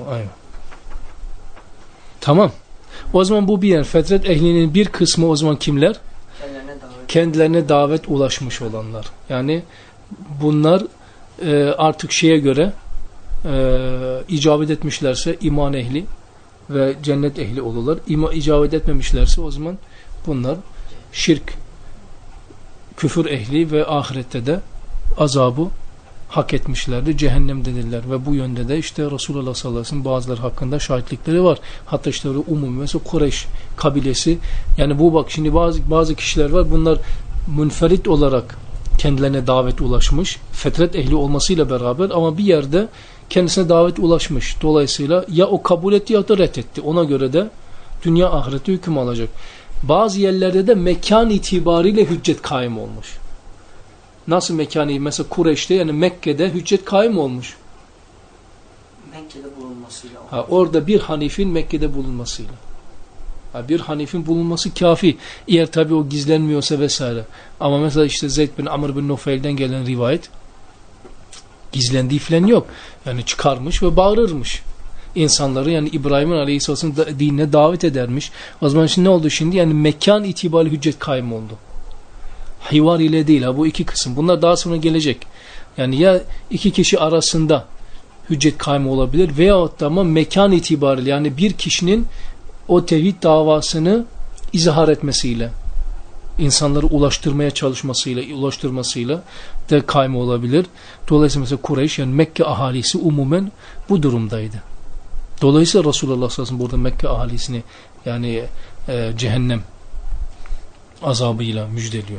Tamam. O zaman bu bir yer. Fetret ehlinin bir kısmı o zaman kimler? Kendilerine davet ulaşmış olanlar. Yani bunlar artık şeye göre icabet etmişlerse iman ehli ve cennet ehli olurlar. İcabet etmemişlerse o zaman bunlar şirk, küfür ehli ve ahirette de azabı hak etmişlerdi. Cehennemdedirler ve bu yönde de işte Resulullah sallallahu aleyhi ve sellem bazıları hakkında şahitlikleri var. Hatta işte umumi mesela Kureyş kabilesi, yani bu bak şimdi bazı kişiler var, bunlar münferit olarak kendilerine davet ulaşmış. Fetret ehli olmasıyla beraber ama bir yerde kendisine davet ulaşmış. Dolayısıyla ya o kabul etti ya da reddetti. Ona göre de dünya ahirette hüküm alacak. Bazı yerlerde de mekan itibariyle hüccet kaim olmuş. Nasıl mekanı? Mesela Kureyş'te yani Mekke'de hüccet kaim olmuş. Mekke'de bulunmasıyla. Orada bir hanifin Mekke'de bulunmasıyla. Bir hanifin bulunması kafi. Eğer tabi o gizlenmiyorsa vesaire. Ama mesela işte Zeyd bin Amr bin Nufeil'den gelen rivayet gizlendiği falan yok. Yani çıkarmış ve bağırırmış insanları, yani İbrahim'in aleyhisselam'ın dinine davet edermiş. O zaman şimdi ne oldu şimdi? Yani mekan itibariyle hüccet kaim oldu. Hivar ile değil. Bu iki kısım. Bunlar daha sonra gelecek. Yani ya iki kişi arasında hüccet kaim olabilir veyahut da ama mekan itibariyle, yani bir kişinin o tevhid davasını izhar etmesiyle, insanları ulaştırmaya ulaştırmasıyla da kaim olabilir. Dolayısıyla mesela Kureyş, yani Mekke ahalisi umumen bu durumdaydı. Dolayısıyla Resulullah sallallahu aleyhi ve sellem burada Mekke ahalisini yani cehennem azabıyla müjdeliyor.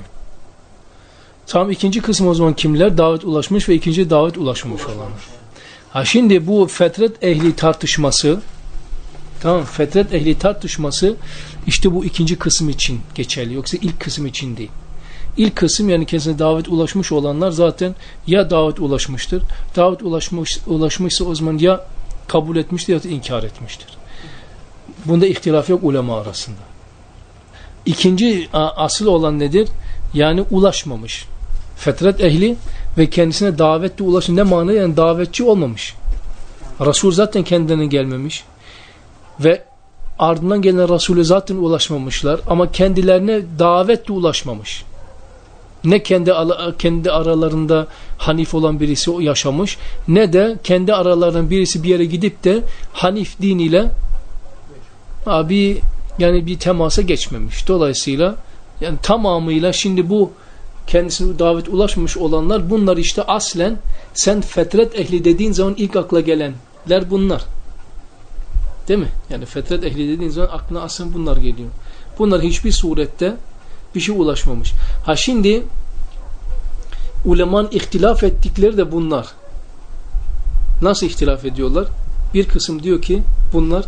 Tam ikinci kısım o zaman kimler? Davet ulaşmış ve ikinci davet ulaşmamış olanlar. Şimdi bu fetret ehli tartışması, tamam, fetret ehli tartışması işte bu ikinci kısım için geçerli. Yoksa ilk kısım için değil. İlk kısım yani kendisine davet ulaşmış olanlar zaten ya davet ulaşmıştır. Davet ulaşmışsa o zaman ya kabul etmiştir ya da inkar etmiştir. Bunda ihtilaf yok ulema arasında. İkinci asıl olan nedir? Yani ulaşmamış. Fetret ehli ve kendisine davetle ulaşın. Ne manada? Yani davetçi olmamış. Resul zaten kendilerine gelmemiş. Ve ardından gelen Resul'e zaten ulaşmamışlar. Ama kendilerine davetle ulaşmamış. Ne kendi aralarında Hanif olan birisi yaşamış, ne de kendi aralarından birisi bir yere gidip de Hanif diniyle bir temasa geçmemiş. Dolayısıyla yani tamamıyla şimdi bu kendisine davet ulaşmış olanlar, bunlar işte aslen sen fetret ehli dediğin zaman ilk akla gelenler bunlar. Değil mi? Yani fetret ehli dediğin zaman aklına aslen bunlar geliyor. Bunlar hiçbir surette bir şey ulaşmamış. Şimdi ulemanın ihtilaf ettikleri de bunlar. Nasıl ihtilaf ediyorlar? Bir kısım diyor ki bunlar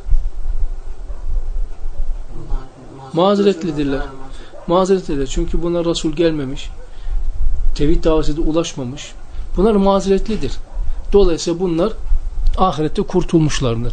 mazeretlidirler. Mazeretlidir. Çünkü bunlar Resul gelmemiş. Tevhid davasına ulaşmamış. Bunlar mazeretlidir. Dolayısıyla bunlar ahirette kurtulmuşlardır.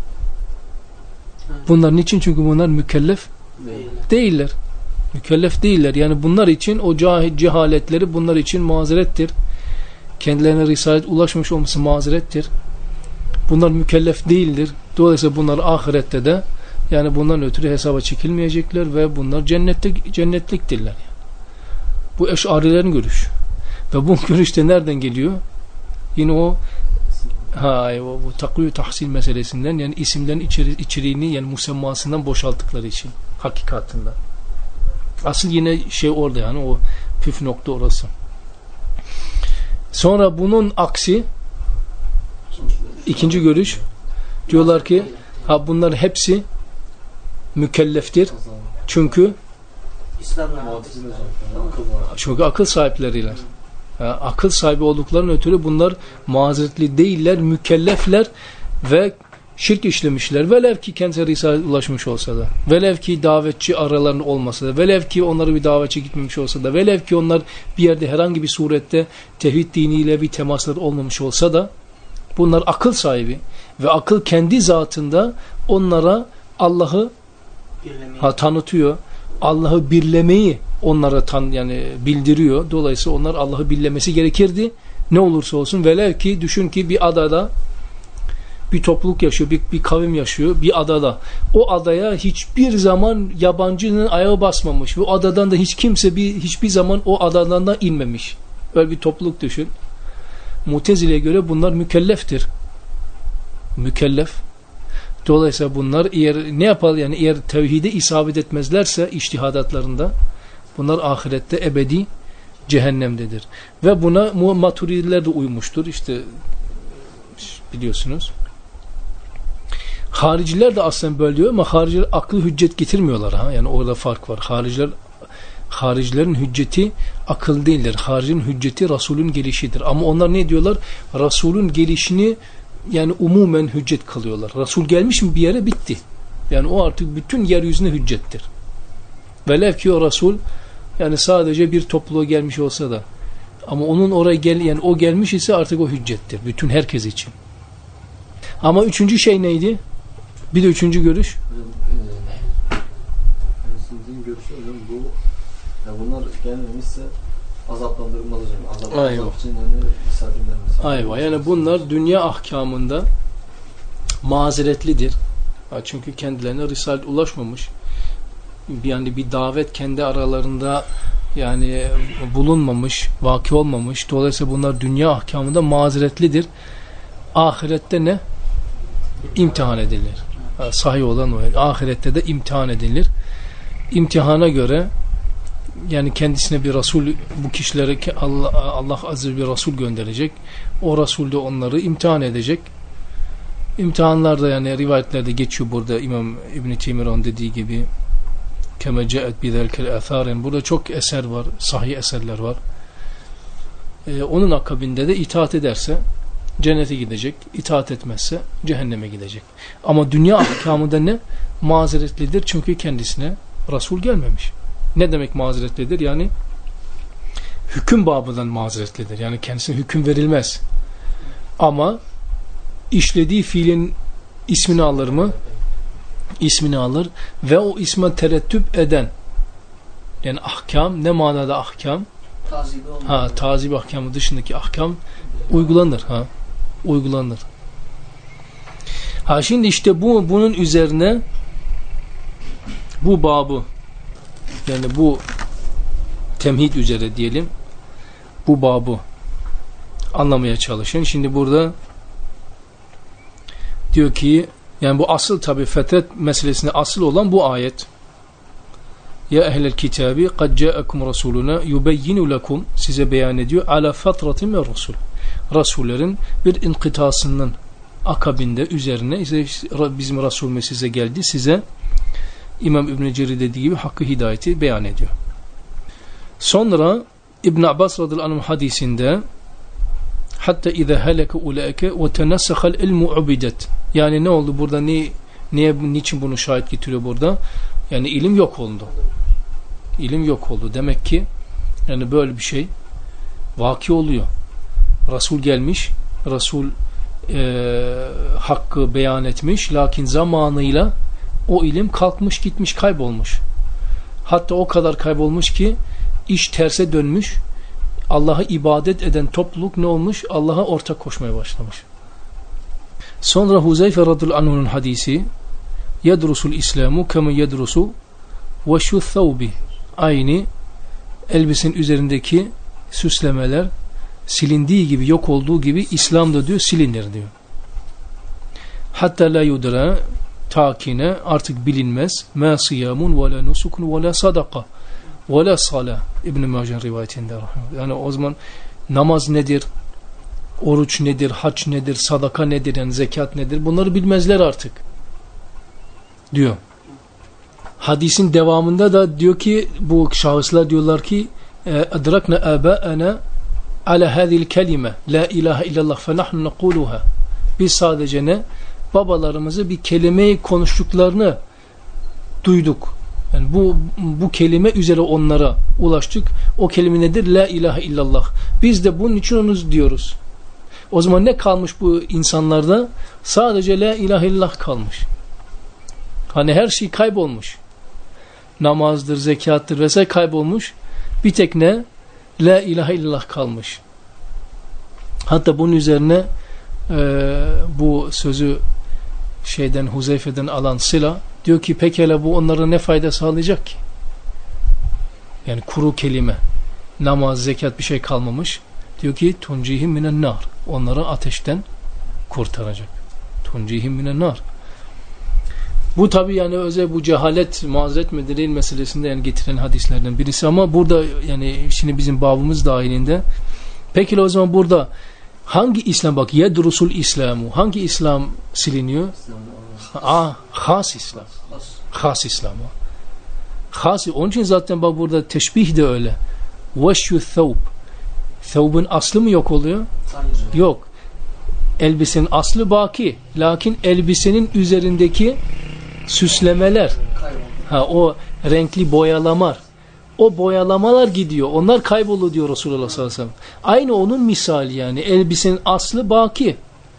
Bunlar niçin? Çünkü bunlar mükellef değiller. Mükellef değiller. Yani bunlar için o cehaletleri bunlar için mazerettir. Kendilerine risalet ulaşmış olması mazerettir. Bunlar mükellef değildir. Dolayısıyla bunlar ahirette de yani bundan ötürü hesaba çekilmeyecekler ve bunlar cennetliktirler. Yani. Bu eşarilerin görüşü. Ve bu görüş de nereden geliyor? Yine o bu takviye tahsil meselesinden, yani isimlerin içeriğini yani musemmasından boşalttıkları için hakikatında. Asıl yine orada, yani o püf nokta orası. Sonra bunun aksi İkinci görüş diyorlar ki bunların hepsi mükelleftir. Çünkü akıl sahipleriler. Akıl sahibi olduklarının ötürü bunlar mazeretli değiller, mükellefler ve şirk işlemişler. Velev ki kendileri Risale'ye ulaşmış olsa da, velev ki davetçi aralarında olmasa da, velev ki onları bir davetçi gitmemiş olsa da, velev ki onlar bir yerde herhangi bir surette tevhid diniyle bir temasları olmamış olsa da, bunlar akıl sahibi ve akıl kendi zatında onlara Allah'ı tanıtıyor. Allah'ı birlemeyi onlara bildiriyor. Dolayısıyla onlar Allah'ı birlemesi gerekirdi. Ne olursa olsun, velev ki düşün ki bir adada bir topluluk yaşıyor, bir kavim yaşıyor bir adada. O adaya hiçbir zaman yabancının ayağı basmamış. Bu adadan da hiç kimse hiçbir zaman o adadan da inmemiş. Böyle bir topluluk düşün. Mutezile'ye göre bunlar mükelleftir. Mükellef. Dolayısıyla bunlar eğer tevhide isabet etmezlerse içtihadatlarında, bunlar ahirette ebedi cehennemdedir. Ve buna Maturidiler de uymuştur. İşte biliyorsunuz. Hariciler de aslında böyle diyor ama hariciler aklı hüccet getirmiyorlar. Yani orada fark var. Haricilerin hücceti akıl değildir. Haricinin hücceti Resulün gelişidir. Ama onlar ne diyorlar? Resulün gelişini umumen hüccet kılıyorlar. Resul gelmiş mi bir yere, bitti. Yani o artık bütün yeryüzüne hüccettir. Velev ki o Resul sadece bir topluluğa gelmiş olsa da, ama onun oraya o gelmiş ise artık o hüccettir. Bütün herkes için. Ama üçüncü şey neydi? Bir de üçüncü görüş. Sizin görüşü hocam bunlar gelmemişse azaplandırılmaz hocam. Azap için Ayva. Yani bunlar dünya ahkamında mazeretlidir. Çünkü kendilerine Risale ulaşmamış. Bir davet kendi aralarında bulunmamış, vaki olmamış. Dolayısıyla bunlar dünya ahkamında mazeretlidir. Ahirette ne? İmtihan edilir. Sahih olan o. Ahirette de imtihan edilir. İmtihana göre kendisine bir Resul, bu kişilere Allah azze bir Resul gönderecek. O Resul de onları imtihan edecek. İmtihanlarda rivayetlerde geçiyor burada İmam İbn-i Teymiye'nin dediği gibi keme caet bizelkel atharen. Burada çok eser var, sahih eserler var. Onun akabinde de itaat ederse cennete gidecek, itaat etmezse cehenneme gidecek. Ama dünya ahkamında ne? Mazeretlidir çünkü kendisine Resul gelmemiş. Ne demek mazeretlidir? Hüküm babından mazeretlidir. Kendisine hüküm verilmez. Ama işlediği fiilin ismini alır mı? İsmini alır ve o isme terettüp eden ahkam, ne manada ahkam? Tazib ahkamı dışındaki ahkam uygulanır. Uygulanır. Şimdi işte bunun üzerine bu babı, bu temhid üzere diyelim, bu babı anlamaya çalışın. Şimdi burada diyor ki, bu asıl tabi fetret meselesinde asıl olan bu ayet. Ya ehlel kitabi kad ca'akum rasuluna yubeyyinu lekum, size beyan ediyor ala fatratin min rusul. Rasullerin bir inkıtasının akabinde üzerine bizim Resulümüz size geldi, size İmam İbn-i Cerir dediği gibi hakkı hidayeti beyan ediyor. Sonra İbn Abbas radıyallahu anh hadisinde hatta iza halaka ulaike ve tenassahal ilmu ubidet. Ne oldu burada? Niçin bunu şahit getiriyor burada? İlim yok oldu. İlim yok oldu. Demek ki böyle bir şey vaki oluyor. Resul gelmiş, Resul hakkı beyan etmiş, lakin zamanıyla o ilim kalkmış, gitmiş, kaybolmuş. Hatta o kadar kaybolmuş ki iş terse dönmüş. Allah'a ibadet eden topluluk ne olmuş? Allah'a ortak koşmaya başlamış. Sonra Huzeyfe radıyallahu anh'ın hadisi yedrusul İslamu kema yedrusu ve şu thawbi, aynı elbisenin üzerindeki süslemeler silindiği gibi, yok olduğu gibi İslam'da diyor silinir diyor. Hatta la yudra, takine artık bilinmez ma siyamun ve la nusukun ve la sadaka ve la salah. İbn-i Mace'nin rivayetinde. O zaman namaz nedir? oruç nedir, hac nedir, sadaka nedir, yani zekat nedir, bunları bilmezler artık diyor. Hadisin devamında da diyor ki bu şahıslar diyorlar ki adrakna aba'ana ala hadhihi kelime la ilahe illallah fe nahnu nekuluha. Biz sadece ne? Babalarımızı bir kelimeyi konuştuklarını duyduk. Yani bu kelime üzere onlara ulaştık. O kelime nedir? La ilahe illallah. Biz de bunun için onu diyoruz. O zaman ne kalmış bu insanlarda? Sadece la ilahe illallah kalmış. Hani her şey kaybolmuş. Namazdır, zekattır vesaire kaybolmuş. Bir tek ne? La ilahe illallah kalmış. Hatta bunun üzerine bu sözü Huzeyfe'den alan Sıla diyor ki pekala bu onlara ne fayda sağlayacak ki? Yani kuru kelime. Namaz, zekat bir şey kalmamış. Diyor ki tuncihim minen nar. Onları ateşten kurtaracak. Tuncihim minen nar. Bu tabi yani özel bu cehalet mazeret mi değil meselesinde yani getiren hadislerden birisi ama burada yani şimdi bizim babımız dahilinde peki o zaman burada hangi İslam bak yedrusul İslamu hangi İslam siliniyor? Has İslam. Has İslam. Has. Onun için zaten bak burada teşbih de öyle. Veşyu thawb. Thawb'un aslı mı yok oluyor? Hayır. Yok. Elbisenin aslı baki. Lakin elbisenin üzerindeki süslemeler, o renkli boyalamalar, o boyalamalar gidiyor. Onlar kayboluyor diyor Resulullah sallallahu aleyhi ve sellem. Aynı onun misali yani. Elbisenin aslı baki.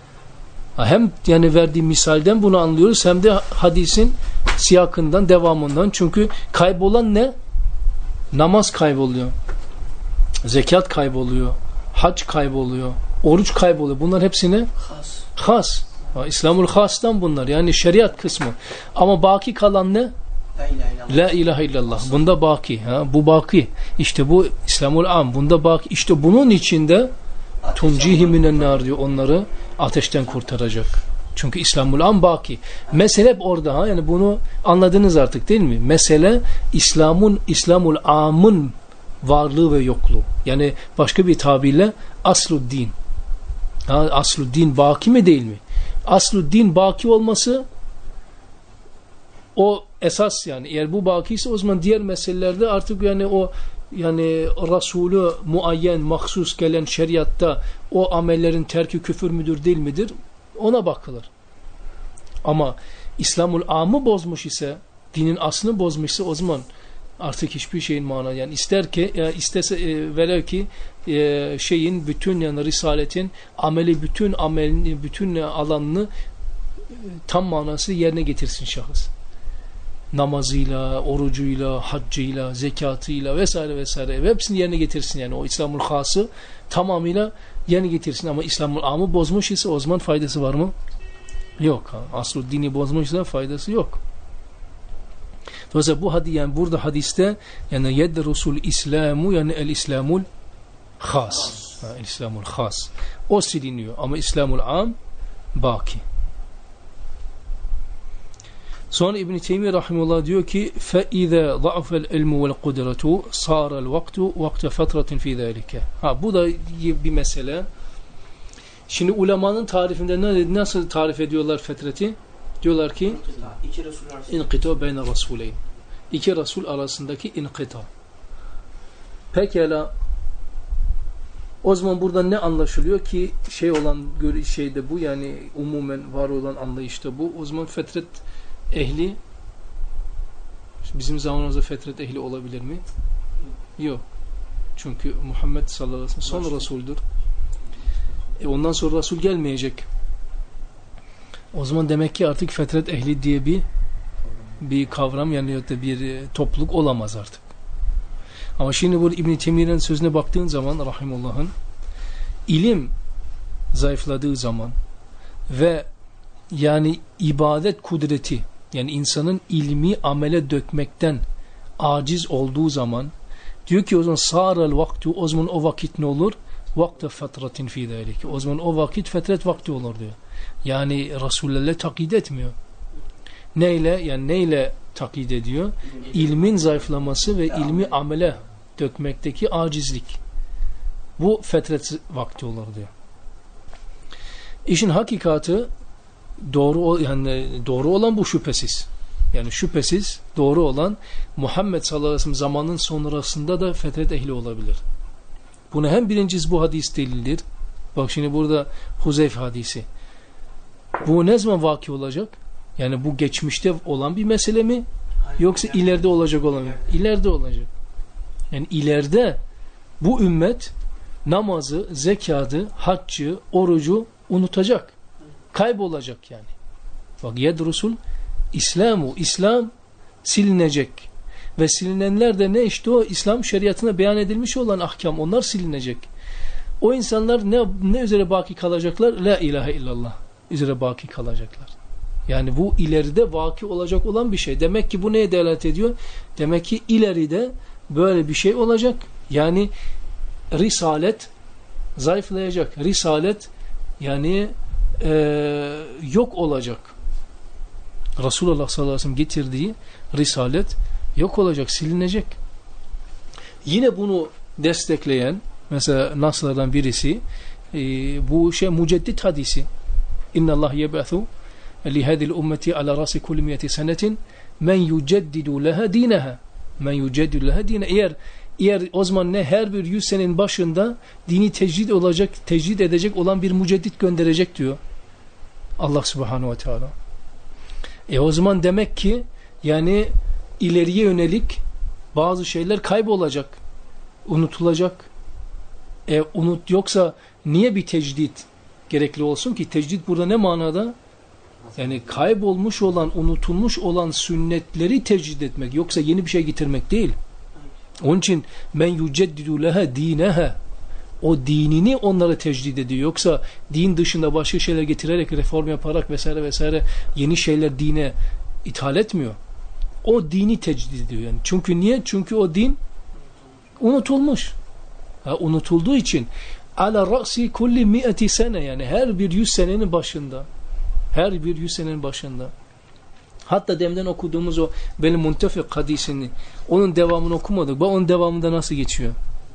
Hem yani verdiği misalden bunu anlıyoruz hem de hadisin siyakından, devamından. Çünkü kaybolan ne? Namaz kayboluyor. Zekat kayboluyor. Hac kayboluyor. Oruç kayboluyor. Bunlar hepsine has. İslamul Has'tan bunlar. Yani şeriat kısmı. Ama baki kalan ne? La ilahe illallah. Bunda baki. Bu baki. İşte bu İslamul Am. Bunda baki. İşte bunun içinde tuncihi minen nar diyor. Onları ateşten kurtaracak. Çünkü İslamul Am baki. Mesele hep orada. Yani bunu anladınız artık değil mi? Mesele İslamul Am'ın varlığı ve yokluğu. Yani başka bir tabirle asluddin. Asluddin baki mi değil mi? Asluddin baki olması o esas yani. Eğer bu baki ise o zaman diğer meselelerde artık yani o yani Resulü muayyen mahsus gelen şeriatta o amellerin terki küfür müdür değil midir? Ona bakılır. Ama İslamul Am'ı bozmuş ise dinin aslını bozmuşsa o zaman artık hiçbir şeyin manası yani istese velev ki şeyin bütün yani risaletin ameli bütün amelini bütün alanını tam manası yerine getirsin şahıs. Namazıyla, orucuyla, haccıyla, zekatıyla vesaire vesaire hepsini yerine getirsin yani o İslamul Has'ı tamamıyla yerine getirsin ama İslamul Am'ı bozmuş ise o zaman faydası var mı? Yok. Aslı dini bozmuşsa faydası yok. Dolayısıyla bu yani burada hadiste yani yedrusul İslamu yani el İslamul Has. El İslamul Has. O siliniyor ama İslamul Am baki. Sonra İbn-i Teymiye rahimehullah diyor ki فَاِذَا ضَعْفَ الْاِلْمُ وَالْقُدْرَةُ صَارَ الْوَقْتُ وَقْتَ فَتْرَةٍ فِي ذَٰلِكَ. Bu da bir mesele. Şimdi ulemanın tarifinde nasıl tarif ediyorlar fetreti? Diyorlar ki inkita beyne rasuleyn. İki Resul arasındaki inkita. Pekala o zaman buradan ne anlaşılıyor ki şey olan şeyde bu yani umumen var olan anlayışta bu. O zaman fetret ehli bizim zamanımızda fetret ehli olabilir mi? Yok. Çünkü Muhammed sallallahu aleyhi ve sellem son Resul'dür. Ondan sonra Resul gelmeyecek. O zaman demek ki artık fetret ehli diye bir kavram yani ya bir topluluk olamaz artık. Ama şimdi bu İbn-i Teymiye'nin sözüne baktığın zaman rahimullah'ın ilim zayıfladığı zaman ve yani ibadet kudreti yani insanın ilmi amele dökmekten aciz olduğu zaman diyor ki o zaman sâral vaktu o zaman o vakit ne olur? Vakte fetratin fî dâlik. O zaman o vakit fetret vakti olur diyor. Yani Resullerle takid etmiyor. Neyle takid ediyor? İlmin zayıflaması ve ilmi amele dökmekteki acizlik. Bu fetret vakti olur diyor. İşin hakikati doğru olan bu şüphesiz. Yani şüphesiz doğru olan Muhammed sallallahu aleyhi ve sellem zamanın sonrasında da fetret ehli olabilir. Buna hem birincisi bu hadis delildir. Bak şimdi burada Huzeyf hadisi. Bu ne zaman vaki olacak? Yani bu geçmişte olan bir mesele mi? Yoksa ileride olacak olan mı? İleride olacak. Yani ileride bu ümmet namazı, zekatı, haccı, orucu unutacak. Kaybolacak yani. Bak yedrusul İslam silinecek. Ve silinenler de ne işte o İslam şeriatına beyan edilmiş olan ahkam, onlar silinecek. O insanlar ne üzere baki kalacaklar? La ilahe illallah üzere baki kalacaklar. Yani bu ileride vaki olacak olan bir şey. Demek ki bu neye delalet ediyor? Demek ki ileride böyle bir şey olacak. Yani risalet zayıflayacak. Risalet yani yok olacak. Resulullah sallallahu aleyhi ve sellem getirdiği risalet yok olacak, silinecek. Yine bunu destekleyen mesela naslardan birisi bu müceddit hadisi. İnna Allah yeb'athu li hadhihi ummeti ala rasi kulli 100 senetin men yuceddidu laha dinaha. Men yuceddidu laha dinaha. Eğer o zaman ne her bir 100 senenin başında dini tecdid edecek olan bir müceddit gönderecek diyor Allah Subhanahu ve Teala. O zaman demek ki yani ileriye yönelik bazı şeyler kaybolacak, unutulacak. Yoksa niye bir tecdid gerekli olsun ki? Tecdid burada ne manada? Yani kaybolmuş olan, unutulmuş olan sünnetleri tecdid etmek. Yoksa yeni bir şey getirmek değil. Onun için men yuceddidu leha dinaha. O dinini onlara tecdid ediyor. Yoksa din dışında başka şeyler getirerek, reform yaparak vesaire vesaire yeni şeyler dine ithal etmiyor. O dini tecdid ediyor. Yani çünkü niye? Çünkü o din unutulmuş. Unutulduğu için ala ra'si kulli 100 sene, yani her bir 100 senenin başında. Her bir 100 senenin başında. Hatta demden okuduğumuz o benim Muntefik hadisini, onun devamını okumadık. Bak onun devamında nasıl geçiyor?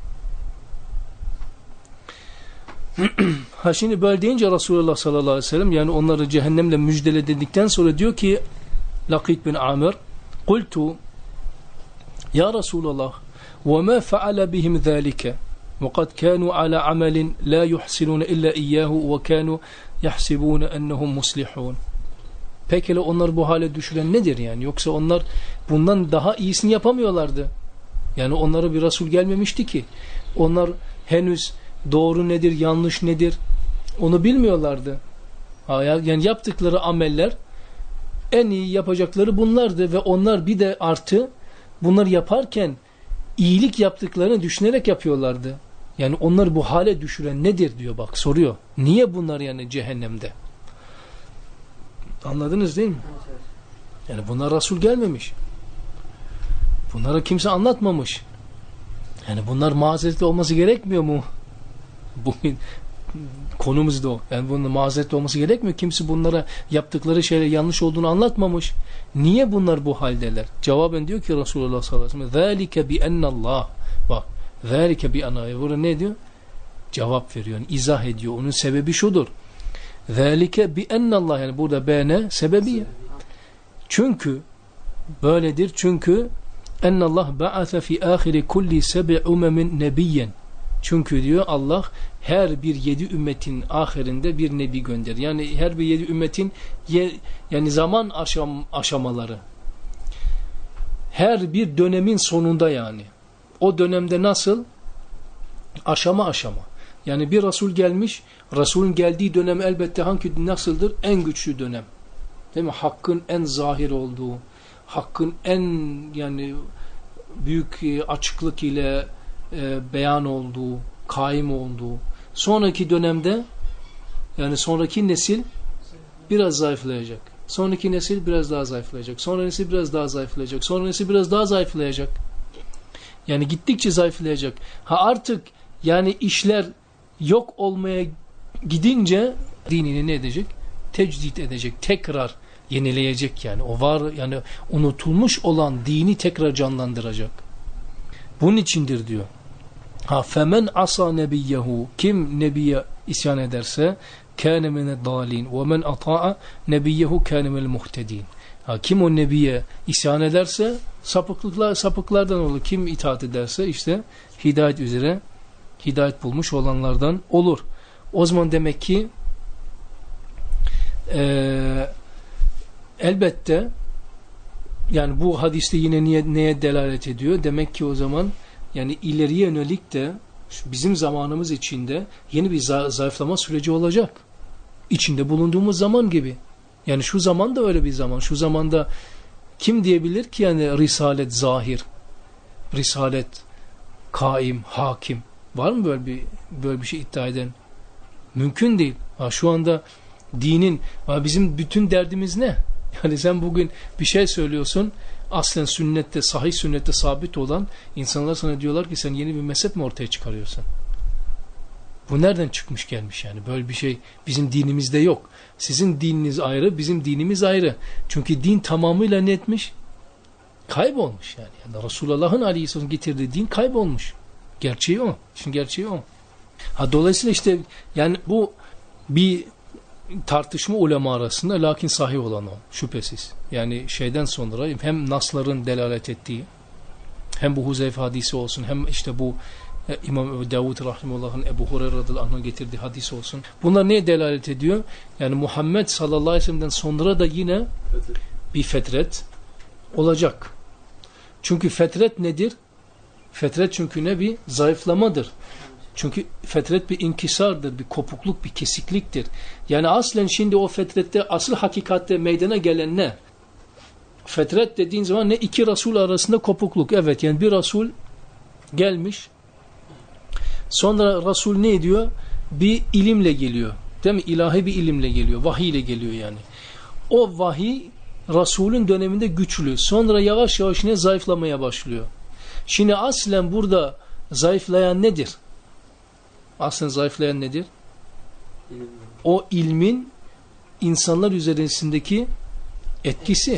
Şimdi böyle deyince Resulullah sallallahu aleyhi ve sellem yani onları cehennemle müjdele dedikten sonra diyor ki Lakit bin Amir Kultu Ya Resulallah وَمَا فَعَلَ بِهِمْ ذَٰلِكَ وَقَدْ كَانُوا عَلَى عَمَلٍ لَا يُحْسِنُونَ إِلَّا إِيَّاهُ وَكَانُوا يَحْسِبُونَ أَنَّهُمْ مُصْلِحُونَ. Peki onlar bu hale düşüren nedir yani? Yoksa onlar bundan daha iyisini yapamıyorlardı. Yani onlara bir Resul gelmemişti ki. Onlar henüz doğru nedir, yanlış nedir onu bilmiyorlardı. Yani yaptıkları ameller en iyi yapacakları bunlardı ve onlar bir de artı bunları yaparken iyilik yaptıklarını düşünerek yapıyorlardı. Yani onları bu hale düşüren nedir diyor, bak soruyor. Niye bunlar yani cehennemde? Anladınız değil mi? Yani bunlar Resul gelmemiş. Bunlara kimse anlatmamış. Yani bunlar mazeretli olması gerekmiyor mu? Bugün konumuz da o. Yani bunun mazeretli olması gerekmiyor. Kimse bunlara yaptıkları şeyler yanlış olduğunu anlatmamış. Niye bunlar bu haldeler? Cevaben diyor ki Resulullah sallallahu aleyhi ve sellem ذَٰلِكَ بِأَنَّ اللّٰهِ Bak ذَٰلِكَ بِأَنَّ Burada ne diyor? Cevap veriyor. Yani izah ediyor. Onun sebebi şudur. ذَٰلِكَ بِأَنَّ اللّٰهِ Yani burada bene sebebi. Çünkü böyledir. Çünkü اَنَّ اللّٰهِ بَعَثَ فِي آخِرِ كُلِّ سَبْعِ اُمَمٍ نَبِيًّا Çünkü diyor Allah her bir 7 ümmetin ahirinde bir nebi gönderir. Yani her bir 7 ümmetin yani zaman aşamaları. Her bir dönemin sonunda yani. O dönemde nasıl? Aşama aşama. Yani bir Resul gelmiş. Resulün geldiği dönem elbette hangi nasıldır? En güçlü dönem. Değil mi? Hakkın en zahir olduğu, hakkın en yani büyük açıklık ile beyan olduğu, kaim olduğu. Sonraki dönemde yani sonraki nesil biraz zayıflayacak. Sonraki nesil biraz daha zayıflayacak. Sonraki nesil biraz daha zayıflayacak. Sonraki nesil biraz daha zayıflayacak. Yani gittikçe zayıflayacak. Artık yani işler yok olmaya gidince dinini ne edecek? Tecdit edecek. Tekrar yenileyecek yani. O var yani unutulmuş olan dini tekrar canlandıracak. Bunun içindir diyor. Femen asa nebiyyehu kim nebiye isyan ederse kâne mined-dâlîn ve men atâ'a nebiyyehu kâne minel-muhtedîn. Kim o nebiye isyan ederse sapıklardan olur. Kim itaat ederse işte hidayet üzere hidayet bulmuş olanlardan olur. O zaman demek ki elbette yani bu hadiste yine neye delalet ediyor? Demek ki o zaman yani ileriye yönelik de bizim zamanımız içinde yeni bir zayıflama süreci olacak. İçinde bulunduğumuz zaman gibi. Yani şu zaman da öyle bir zaman. Şu zamanda kim diyebilir ki yani risalet zahir, risalet kaim, hakim. Var mı böyle bir şey iddia eden? Mümkün değil. Şu anda dinin, bizim bütün derdimiz ne? Yani sen bugün bir şey söylüyorsun, aslen sünnette, sahih sünnette sabit olan insanlar sana diyorlar ki sen yeni bir mezhep mi ortaya çıkarıyorsun? Bu nereden çıkmış gelmiş yani? Böyle bir şey bizim dinimizde yok. Sizin dininiz ayrı, bizim dinimiz ayrı. Çünkü din tamamıyla ne etmiş? Kaybolmuş yani. Yani Resulullah'ın Aleyhisselam getirdiği din kaybolmuş. Gerçeği o. İşin gerçeği o. Dolayısıyla işte yani bu bir tartışma ulema arasında, lakin sahih olan o. Şüphesiz. Yani şeyden sonra hem nasların delalet ettiği, hem bu Huzeyfe hadisi olsun, hem işte bu İmam Ebu Davud Rahimullah'ın Ebu Hureyre radıyallahu anh'ın getirdiği hadis olsun. Bunlar neye delalet ediyor? Yani Muhammed sallallahu aleyhi ve sellem'den sonra da yine bir fetret olacak. Çünkü fetret nedir? Fetret çünkü ne? Bir zayıflamadır. Çünkü fetret bir inkisardır, bir kopukluk, bir kesikliktir. Yani aslen şimdi o fetrette, asıl hakikatte meydana gelen ne? Fetret dediğin zaman ne? İki Resul arasında kopukluk. Evet, yani bir Resul gelmiş, sonra Resul ne ediyor? Bir ilimle geliyor. Değil mi? İlahi bir ilimle geliyor. Vahiy ile geliyor yani. O vahiy Resul'ün döneminde güçlü. Sonra yavaş yavaş ne? Zayıflamaya başlıyor. Şimdi aslen burada zayıflayan nedir? Aslen zayıflayan nedir? O ilmin insanlar üzerindeki etkisi.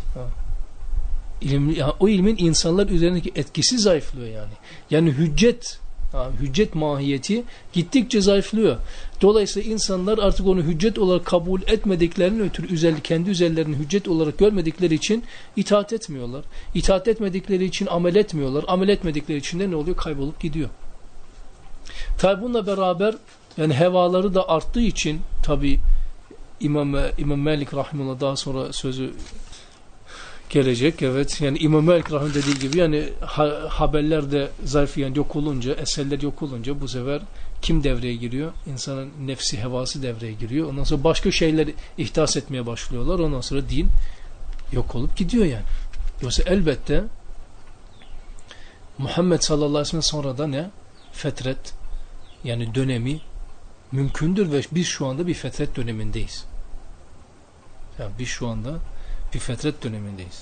O ilmin insanlar üzerindeki etkisi zayıflıyor yani. Yani hüccet mahiyeti gittikçe zayıflıyor. Dolayısıyla insanlar artık onu hüccet olarak kabul etmediklerinin ötürü kendi üzerlerini hüccet olarak görmedikleri için itaat etmiyorlar. İtaat etmedikleri için amel etmiyorlar. Amel etmedikleri için de ne oluyor? Kaybolup gidiyor. Tabi bununla beraber yani hevaları da arttığı için tabi İmam Malik rahimullah daha sonra sözü gelecek. Evet. Yani İmam Malik rahimullah dediği gibi yani haberler de zayıflayan yok olunca, eserler yok olunca bu sefer kim devreye giriyor? İnsanın nefsi, hevası devreye giriyor. Ondan sonra başka şeyler ihdas etmeye başlıyorlar. Ondan sonra din yok olup gidiyor yani. Yoksa elbette Muhammed sallallahu aleyhi ve sellem sonra da ne? Fetret yani dönemi mümkündür ve biz şu anda bir fetret dönemindeyiz. Yani biz şu anda bir fetret dönemindeyiz.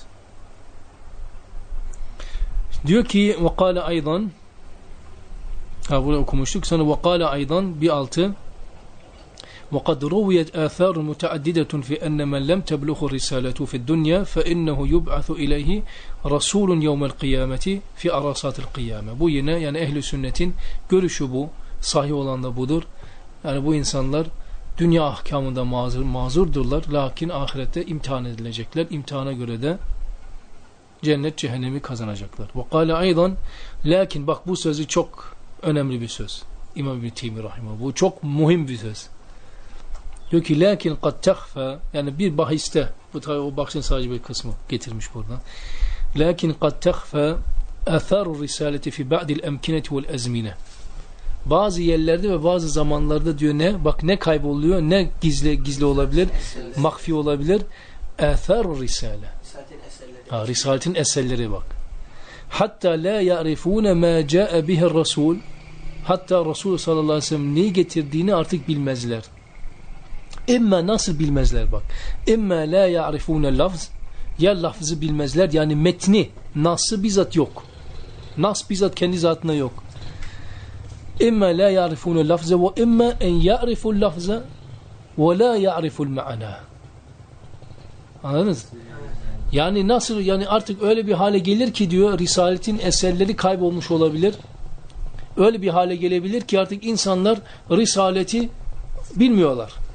Diyor ki وَقَالَ aydan burada okumuştuk. Sonra وَقَالَ aydan bir altı وَقَدْ رُوِيَتْ آثَارٌ مُتَعَدِّدَةٌ فِي أَنَّ مَنْ لَمْ تَبْلُغُ الرِّسَالَةُ فِي الدُّنْيَا فَإِنَّهُ يُبْعَثُ إِلَيْهِ رَسُولٌ يَوْمَ الْقِيَامَةِ فِي أَرَاسَاتِ الْقِيَامَةِ. Bu yine yani ehl-i sünnetin görüşü bu. Sahih olan da budur. Yani bu insanlar dünya ahkamında mazurdurlar. Lakin ahirette imtihan edilecekler. İmtihana göre de cennet cehennemi kazanacaklar. وَقَالَ aydan lakin bak bu sözü çok önemli bir söz. İmam İbn Teymi rahimehullah. Bu çok mühim bir söz. Diyor ki lakin قَدْ تَخْفَى yani bir bahiste bu tabi o bahsin sadece bir kısmı getirmiş buradan. Lakin قَدْ تَخْفَى اَثَارُ الرِّسَالَةِ فِي بَعْدِ الْاَمْكِنَةِ وَالْاَزْمِنَةِ. Bazı yerlerde ve bazı zamanlarda diyor ne? Bak ne kayboluyor? Ne gizli olabilir? Mahfi olabilir? Âthâr-ı risâle. Risaletin eserleri bak. Hatta la ya'rifûne mâ câe bihir rasûl. Hatta Resul sallallahu aleyhi ve sellem neyi getirdiğini artık bilmezler. İmma nasıl bilmezler bak. İmma la ya'rifûne lafz. Ya lafzı bilmezler yani metni. Nas'ı bizzat yok. Nas bizzat kendi zatına yok. İmma la ya'rifûne lafze ve imma en ya'rifûl lafze ve la ya'rifûl ma'ana. Anladınız? Yani nasıl yani artık öyle bir hale gelir ki diyor Risaletin eserleri kaybolmuş olabilir. Öyle bir hale gelebilir ki artık insanlar Risaleti bilmiyorlar.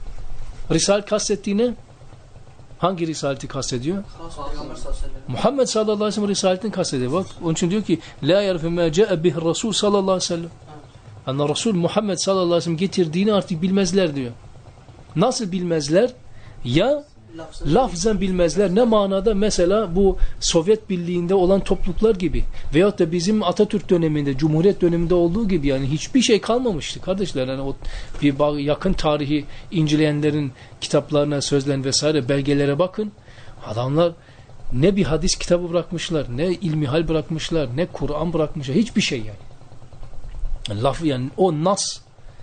Risalet kastettiğine hangi risaleti kastediyor? Peygamber sallallahu aleyhi ve sellem. Muhammed sallallahu aleyhi ve sellem risaletini kastediyor. Bak onun için diyor ki la ya'rifu ma ca'a bihi Rasul sallallahu aleyhi ve sellem. Yani Resul Muhammed sallallahu aleyhi ve sellem getirdiğini artık bilmezler diyor. Nasıl bilmezler? Ya lafzen bilmezler. Ne manada? Mesela bu Sovyet Birliği'nde olan topluluklar gibi veyahut da bizim Atatürk döneminde, Cumhuriyet döneminde olduğu gibi yani hiçbir şey kalmamıştı kardeşler. Yani o bir yakın tarihi inceleyenlerin kitaplarına, sözlerine vesaire belgelere bakın. Adamlar ne bir hadis kitabı bırakmışlar, ne ilmihal bırakmışlar, ne Kur'an bırakmışlar. Hiçbir şey yani. Laf yani o nas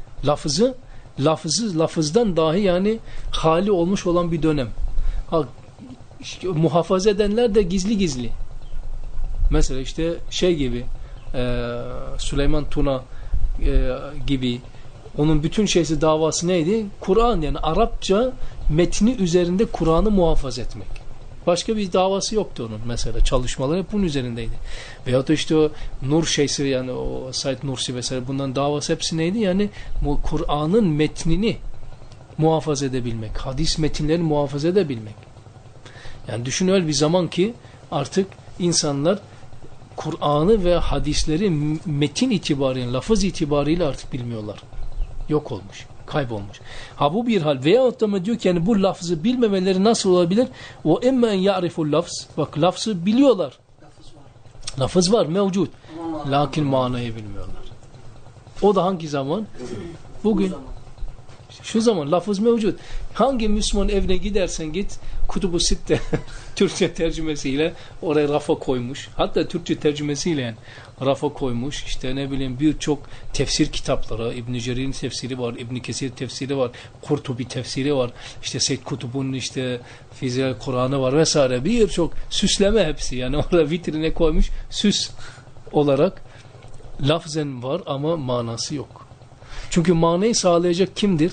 lafızdan dahi yani hali olmuş olan bir dönem. İşte, muhafaza edenler de gizli gizli. Mesela işte şey gibi Süleyman Tuna gibi onun bütün şeysi davası neydi? Kur'an yani Arapça metni üzerinde Kur'an'ı muhafaza etmek. Başka bir davası yoktu onun mesela. Çalışmaları hep bunun üzerindeydi. Veyahut da işte o Nur şeysi yani o Said Nursi vesaire bundan davası hepsi neydi? Yani Kur'an'ın metnini muhafaza edebilmek. Hadis metinlerini muhafaza edebilmek. Yani düşün öyle bir zaman ki artık insanlar Kur'an'ı ve hadisleri metin itibariyle, lafız itibariyle artık bilmiyorlar. Yok olmuş. Kaybolmuş. Ha bu bir hal. Veyahut da diyor ki yani bu lafzı bilmemeleri nasıl olabilir? O emmen ya'riful lafz. Bak lafzı biliyorlar. Lafız var mevcut. Lakin manayı bilmiyorlar. O da hangi zaman? Bugün. Şu zaman lafız mevcut. Hangi Müslüman evine gidersen git Kutubu Sitte Türkçe tercümesiyle oraya rafa koymuş. Hatta Türkçe tercümesiyle yani rafa koymuş. İşte ne bileyim birçok tefsir kitapları. İbn-i Cerir'in tefsiri var. İbn-i Kesir tefsiri var. Kurtubi tefsiri var. İşte Seyyid Kutub'un işte Fizil Kur'an'ı var vesaire. Birçok süsleme hepsi. Yani orada vitrine koymuş. Süs olarak lafzen var ama manası yok. Çünkü manayı sağlayacak kimdir?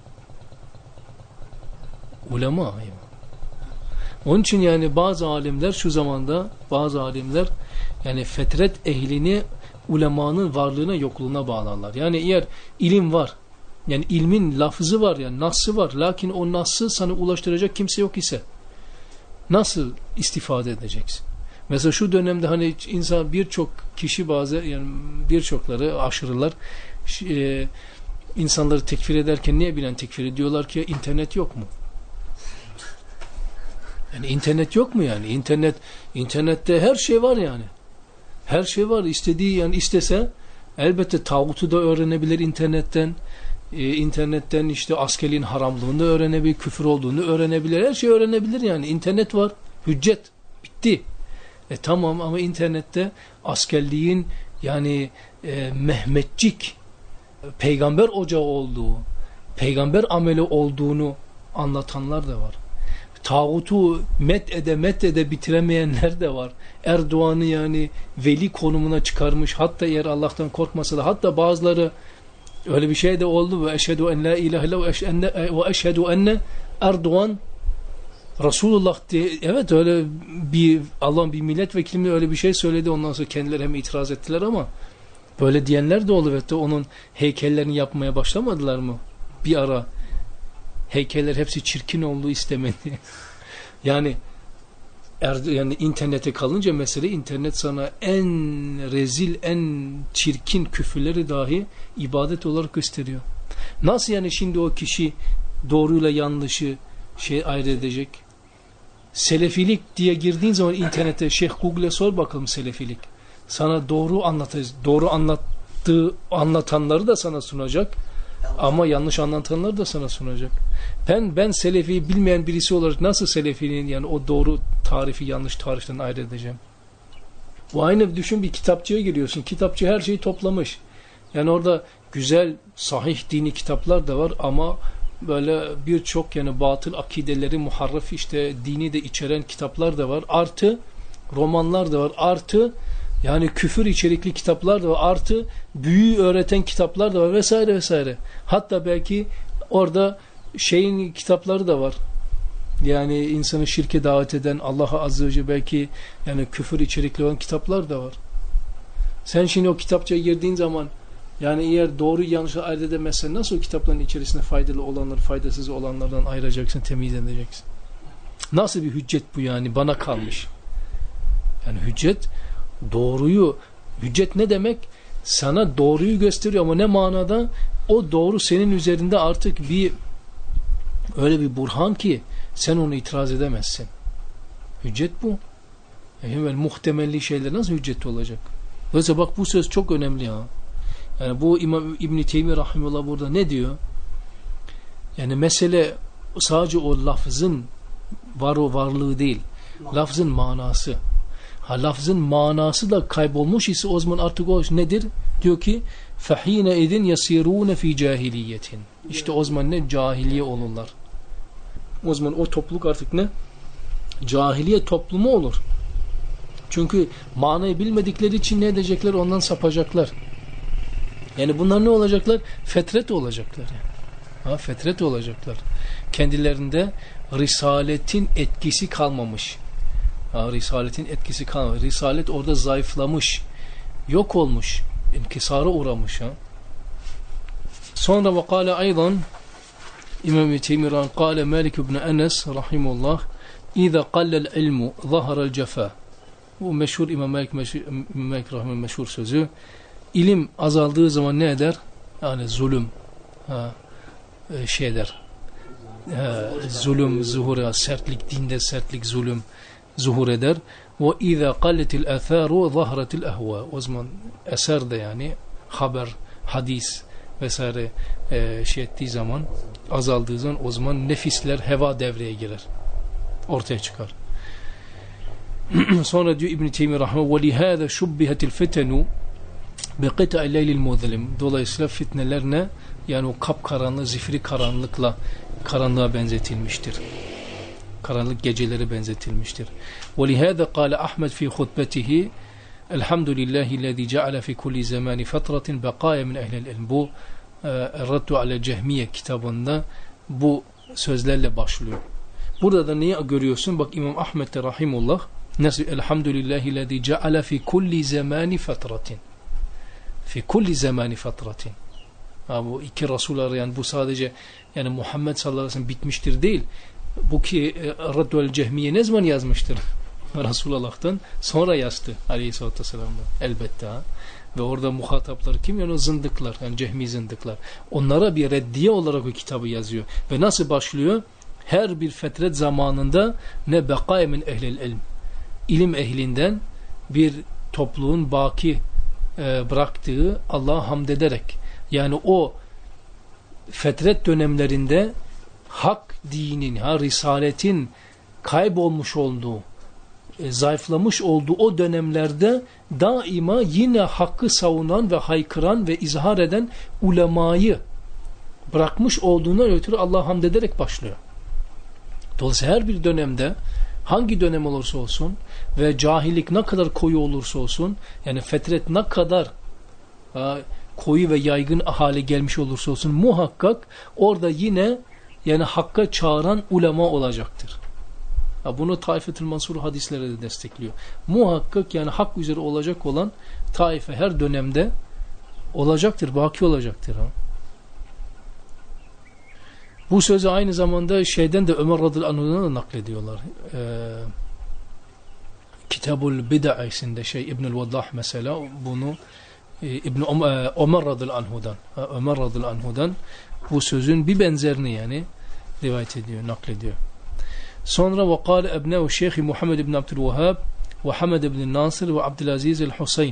Ulema. Onun için yani bazı alimler şu zamanda yani fetret ehlini ulemanın varlığına yokluğuna bağlarlar. Yani eğer ilim var yani ilmin lafızı var yani nassı var lakin o nassı sana ulaştıracak kimse yok ise nasıl istifade edeceksin? Mesela şu dönemde hani insan birçok kişi bazı yani birçokları aşırılar insanları tekfir ederken niye bilen tekfir ediyorlar ki internet yok mu? Yani internet yok mu yani? İnternette her şey var yani. Her şey var. İstediği yani istese elbette tağutu da öğrenebilir internetten. İnternetten işte askerliğin haramlığını öğrenebilir, küfür olduğunu öğrenebilir. Her şeyi öğrenebilir yani. İnternet var. Hüccet. Bitti. Tamam ama internette askerliğin yani Mehmetçik peygamber ocağı olduğu, peygamber ameli olduğunu anlatanlar da var. Tağutu met ede bitiremeyenler de var. Erdoğan'ı yani veli konumuna çıkarmış. Hatta eğer Allah'tan korkmasa da hatta bazıları öyle bir şey de oldu ve eşhedü en la ilahe illallah ve eşhedü enne Erdoğan Resulullah diye evet öyle bir Allah'ın bir milletvekili öyle bir şey söyledi. Ondan sonra kendileri hem itiraz ettiler ama böyle diyenler de oldu ve onun heykellerini yapmaya başlamadılar mı? Bir ara heykeller hepsi çirkin olduğu istemedi. Yani internete kalınca mesele internet sana en rezil, en çirkin küfürleri dahi ibadet olarak gösteriyor. Nasıl yani şimdi o kişi doğruyla yanlışı ayırt edecek? Selefilik diye girdiğin zaman internete Şeyh Google'e sor bakalım selefilik. Sana doğru anlatanları da sana sunacak. Ama yanlış anlatanları da sana sunacak. Ben Selefi'yi bilmeyen birisi olarak nasıl Selefi'nin yani o doğru tarifi yanlış tariften ayırt edeceğim? Bu aynı düşün bir kitapçıya giriyorsun. Kitapçı her şeyi toplamış. Yani orada güzel, sahih dini kitaplar da var ama böyle birçok yani batıl akideleri, muharref işte dini de içeren kitaplar da var. Artı romanlar da var. Artı yani küfür içerikli kitaplar da var. Artı büyü öğreten kitaplar da var vesaire vesaire. Hatta belki orada şeyin kitapları da var. Yani insanı şirke davet eden Allah'a azze ve celle belki yani küfür içerikli olan kitaplar da var. Sen şimdi o kitapçıya girdiğin zaman Yani eğer doğru yanlışı ayırt edemezsen nasıl o kitapların içerisinde faydalı olanları faydasız olanlardan ayıracaksın, temiz edeceksin? Nasıl bir hüccet bu yani? Bana kalmış. Yani hüccet doğruyu, hüccet ne demek? Sana doğruyu gösteriyor ama ne manada? O doğru senin üzerinde artık öyle bir burhan ki sen onu itiraz edemezsin. Hüccet bu. Yani muhtemelli şeyler nasıl hüccet olacak? Dolayısıyla bak bu söz çok önemli ya. Yani bu İmam İbn Teymiye rahimehullah burada ne diyor? Yani mesele sadece o lafzın varlığı değil. Lafzın manası. Lafzın manası da kaybolmuş ise o zaman artık o nedir? Diyor ki فَح۪ينَ اِذٍ يَسِيرُونَ ف۪ي جَاهِلِيَّةٍ İşte o zaman ne? Cahiliye olurlar. O zaman o topluluk artık ne? Cahiliye toplumu olur. Çünkü manayı bilmedikleri için ne edecekler? Ondan sapacaklar. Yani bunlar ne olacaklar? Fetret olacaklar. Yani. Fetret olacaklar. Kendilerinde risaletin etkisi kalmamış. Risaletin etkisi kalmamış. Risalet orada zayıflamış. Yok olmuş. İnkisara uğramış. Sonra وقال أيضا İmam-ı Teymiran قال Malik ibn Enes rahimullah İza qallel ilmu zaharel cefa. Bu meşhur İmam Malik rahimullah meşhur sözü. İlim azaldığı zaman ne eder? Yani zulüm zulüm zuhur, sertlik, dinde sertlik, zulüm zuhur eder. Ve iza qalletil atharu zahretil ahva. O zaman eser de yani haber, hadis vesaire ettiği zaman, azaldığı zaman o zaman nefisler, heva devreye girer. Ortaya çıkar. Sonra diyor İbn Teymiye rahimehullah ve lihâzâ şubbihetil fitenu biqita'il leylil muzlim. Dolayısıyla fitneler ne? Yani o kapkaranlık, zifiri karanlığa benzetilmiştir. Karanlık geceleri benzetilmiştir. وَلِهَذَا قَالَ أَحْمَدْ فِي خُطْبَتِهِ الْحَمْدُ لِلّٰهِ الَّذ۪ي جَعَلَ فِي كُلِّ زَمَانِ فَتْرَةٍ بَقَايَ مِنْ اَهْلِ الْاِلْمِ. Bu Raddu ale Cehmiye kitabında bu sözlerle başlıyor. Burada da neyi görüyorsun? Bak İmam Ahmed de rahimullah nasıl? Elhamdülillahi lezî ceale fi kulli zamani fetratin. Fi kulli zamani fetratin. Bu iki Resul arayan bu sadece yani Muhammed sallallahu aleyhi ve sellem bitmiştir değil. Bu ki Raddu ale Cehmiye ne zaman yazmıştır? Resulullah'tan sonra yazdı aleyhissalatü vesselam'da. Elbette. Ve orada muhatapları kim? Yani o zındıklar. Yani cehmi zındıklar. Onlara bir reddiye olarak o kitabı yazıyor. Ve nasıl başlıyor? Her bir fetret zamanında ne bekâye min ehlil ilm. İlim ehlinden bir topluluğun baki bıraktığı Allah'a hamd ederek. Yani o fetret dönemlerinde hak dinin, risaletin kaybolmuş olduğu, zayıflamış olduğu o dönemlerde daima yine hakkı savunan ve haykıran ve izhar eden ulemayı bırakmış olduğundan ötürü Allah'a hamd ederek başlıyor. Dolayısıyla her bir dönemde hangi dönem olursa olsun ve cahillik ne kadar koyu olursa olsun yani fetret ne kadar koyu ve yaygın hale gelmiş olursa olsun muhakkak orada yine yani hakka çağıran ulema olacaktır. Bunu Taifetül Mansur hadisleri de destekliyor. Muhakkak yani hak üzere olacak olan taife her dönemde olacaktır, baki olacaktır. Bu sözü aynı zamanda şeyden de Ömer radıyallahu anh'dan da naklediyorlar. Kitabul Bid'a'sinde İbnül Vaddah mesela bunu Ömer radıyallahu anh'dan bu sözün bir benzerini yani rivayet ediyor, naklediyor. Sonra وقال أبناء الشيخ محمد بن عبد الوهاب وحمد بن الناصر وعبد العزيز الحسين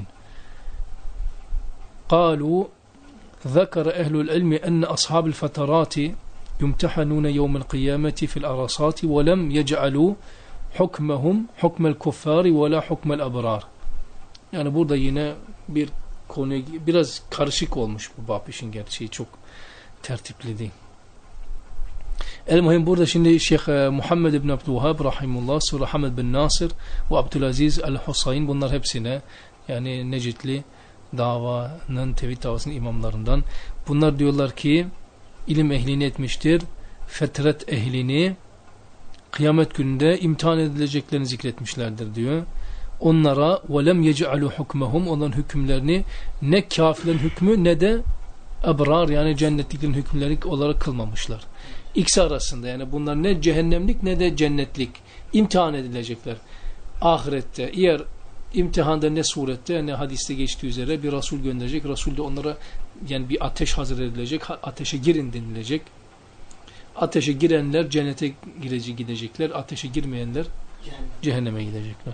قالوا ذكر أهل العلم أن أصحاب الفترات يمتحنون يوم القيامة في الأرصات ولم يجعلوا حكمهم حكم الكفار ولا حكم الأبرار. Yani burada yine bir konu biraz karışık olmuş bu bab işin gerçeği çok tertipli değil. El-Muhim burada şimdi Şeyh Muhammed ibn Abdülvahhab rahimullah, sonra Hamid bin Nasır ve Abdülaziz el-Husayn bunlar hepsine yani Necitli davanın, tevhid davasının imamlarından. Bunlar diyorlar ki ilim ehlini etmiştir. Fetret ehlini kıyamet gününde imtihan edileceklerini zikretmişlerdir diyor. onlara وَلَمْ يَجْعَلُوا حُكْمَهُمْ onların hükümlerini ne kafirlerin hükmü ne de ebrar yani cennetliklerin hükümleri olarak kılmamışlar. İkisi arasında yani bunlar ne cehennemlik ne de cennetlik imtihan edilecekler. Ahirette eğer imtihanda ne surette yani hadiste geçtiği üzere bir Resul gönderecek. Resul de onlara yani bir ateş hazır edilecek. Ateşe girin denilecek. Ateşe girenler cennete gidecekler. Ateşe girmeyenler cehenneme gidecekler.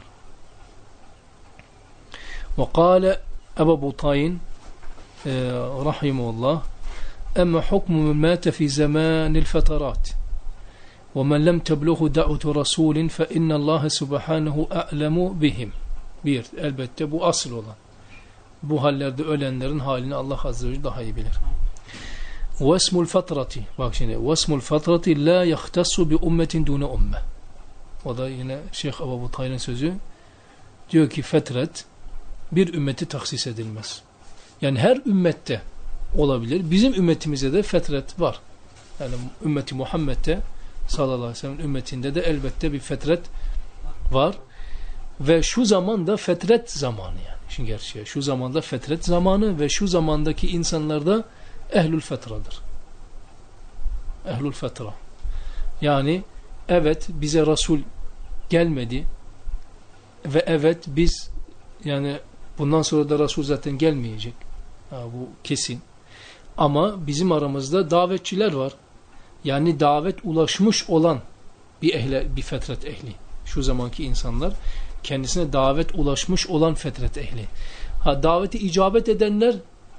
Ve kâle Ebu Butayn rahimahullah أما حكم من مات في زمان الفترات ومن لم تبلغه دعوة رسول فإن الله سبحانه أعلم بهم. Bir, elbette bu asıl olan. Bu hallerde ölenlerin halini Allah Azze ve Celle daha iyi bilir. وَاسْمُ الْفَطْرَةِ bak şimdi وَاسْمُ الْفَطْرَةِ لَا يَخْتَصُ بِأُمَّةٍ دُونَ أُمَّةٍ o da yine Şeyh Ebu Butayn'ın sözü diyor ki fetret bir ümmeti taksis edilmez. Yani her ümmette olabilir. Bizim ümmetimizde de fetret var. Yani ümmeti Muhammed'de sallallahu aleyhi ve sellem ümmetinde de elbette bir fetret var. Ve şu zamanda fetret zamanı yani. Şimdi gerçeği şu zamanda fetret zamanı ve şu zamandaki insanlar da ehlül fetradır. Ehlül fetra. Yani evet bize Resul gelmedi ve evet biz yani bundan sonra da Resul zaten gelmeyecek. Bu kesin. Ama bizim aramızda davetçiler var. Yani davet ulaşmış olan bir fetret ehli. Şu zamanki insanlar kendisine davet ulaşmış olan fetret ehli. Daveti icabet edenler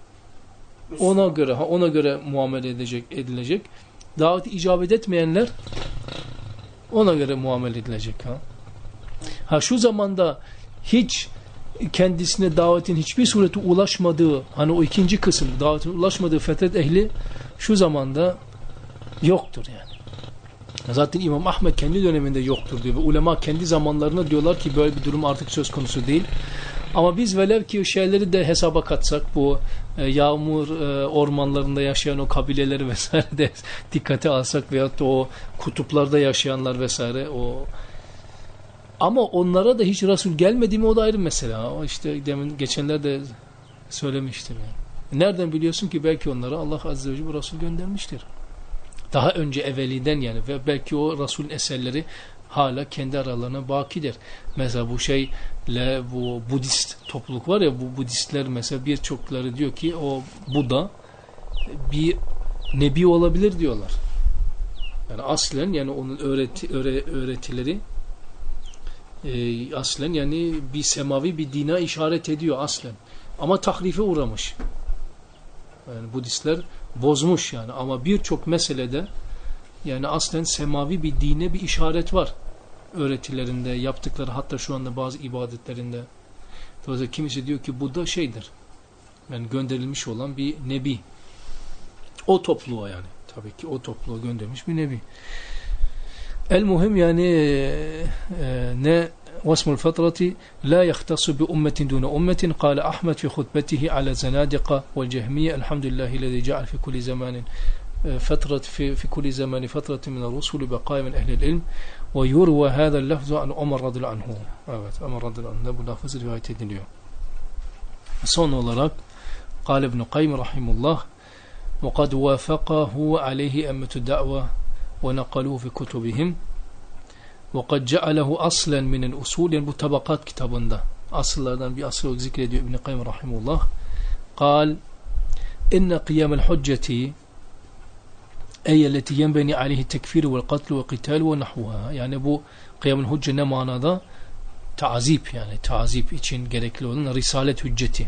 ona göre muamele edilecek. Daveti icabet etmeyenler ona göre muamele edilecek. Şu zamanda hiç kendisine davetin hiçbir sureti ulaşmadığı hani o ikinci kısım davetin ulaşmadığı fetret ehli şu zamanda yoktur yani. Zaten İmam Ahmed kendi döneminde yoktur diyor ve ulema kendi zamanlarına diyorlar ki böyle bir durum artık söz konusu değil. Ama biz velev ki şeyleri de hesaba katsak bu yağmur ormanlarında yaşayan o kabileleri vesaire de dikkate alsak veyahut da o kutuplarda yaşayanlar vesaire o ama onlara da hiç Resul gelmedi mi o da ayrı mesela. İşte demin geçenlerde söylemiştim yani. Nereden biliyorsun ki belki onlara Allah Azze ve Celle bu Resul göndermiştir. Daha önce evveliden yani ve belki o Resul'ün eserleri hala kendi aralarına bakidir. Mesela bu Budist topluluk var ya bu Budistler mesela birçokları diyor ki o Buda bir nebi olabilir diyorlar. Yani aslen yani onun öğretileri aslen yani bir semavi bir dine işaret ediyor aslen. Ama tahrife uğramış. Yani Budistler bozmuş yani ama birçok meselede yani aslen semavi bir dine bir işaret var. Öğretilerinde yaptıkları hatta şu anda bazı ibadetlerinde. Dolayısıyla kimisi diyor ki bu da şeydir. Yani gönderilmiş olan bir nebi. O topluluğa yani. Tabii ki o topluluğa gönderilmiş bir nebi. El-muhim yani ne واسم الفترة لا يختص بأمة دون أمة قال أحمد في خطبته على زنادقة والجهمية الحمد لله الذي جعل في كل زمان في كل زمان فترة من الرسل بقايا من أهل العلم ويروى هذا اللفظ عن عمر رضي الله عنه. Evet, Ömer radıyallahu anh bu lafız rivayet ediliyor. Son olarak قال ابن قيم رحمه الله وقد وافقه عليه أمة الدعوة ونقلوه في كتبهم وَقَدْ جَعَلَهُ أَصْلًا مِنَ الْأُسُولِ yani bu tabakat kitabında asıllardan bir asıl zikrediyor İbn-i Kayyum rahimullah قال إن قيام الحجة أي التي ينبني عليه التكفير والقتل والقتال ونحوها yani bu kıyam-ül hücce ne manada ta'zip yani ta'zip için gerekli olan risalet hücceti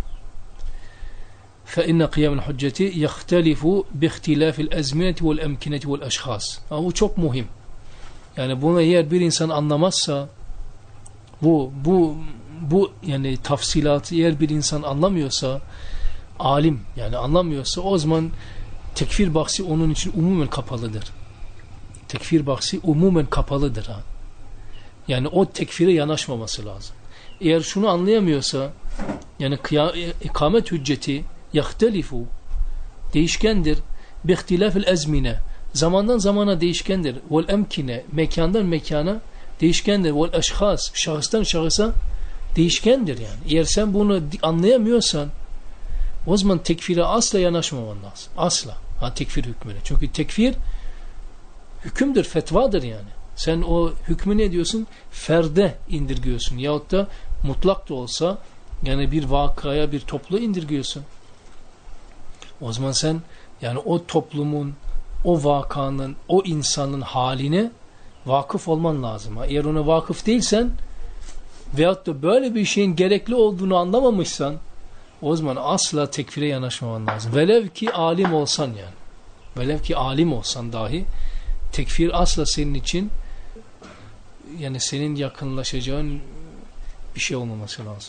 فإن قيام الحجة يختلف باختلاف الأزمنة والأمكنة والأشخاص bu çok mühim. Yani bunu eğer bir insan anlamazsa bu yani tafsilatı eğer bir insan anlamıyorsa alim yani anlamıyorsa o zaman tekfir bahsi onun için umumen kapalıdır. Tekfir bahsi umumen kapalıdır. Yani o tekfire yanaşmaması lazım. Eğer şunu anlayamıyorsa yani ikamet hücceti yahtelifu değişkendir bihtilafil ezmine zamandan zamana değişkendir. Vel emkine mekandan mekana değişkendir. Vel eşhas şahıstan şahısa Değişkendir yani. Eğer sen bunu anlayamıyorsan o zaman tekfire asla yanaşmaman lazım. Asla. Tekfir hükmüne. Çünkü tekfir hükümdür, fetvadır yani. Sen o hükmü ne diyorsun? Ferde indirgiyorsun. Yahut da mutlak da olsa yani bir vakaya, bir topluluğa indirgiyorsun. O zaman sen yani o toplumun, o vakanın, o insanın haline vakıf olman lazım. Eğer ona vakıf değilsen veyahut da böyle bir şeyin gerekli olduğunu anlamamışsan o zaman asla tekfire yanaşmaman lazım. Velev ki alim olsan yani. Velev ki alim olsan dahi tekfir asla senin için yani senin yakınlaşacağın bir şey olmaması lazım.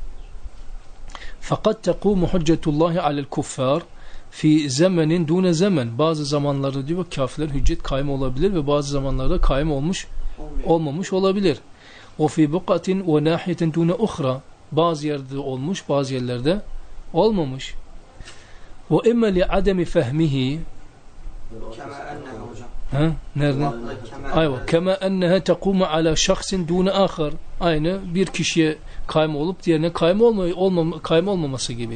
Fakat tekumu hüccetullahi alel kuffar fi zamanin dune zaman. Bazı zamanlarda diyor kafirler hüccet kaim olabilir ve bazı zamanlarda kaim olmamış olabilir. O fi buqatin ve nahiyetin dune uhra. Bazı yerde olmuş, bazı yerlerde olmamış. Ve imma li ademi fehmihi kema enneha hocam. Nerede? Ayva. Kema enneha tekumu ala şahsin dune ahar. Aynı bir kişiye kaim olup diğerine kaim olmaması gibi.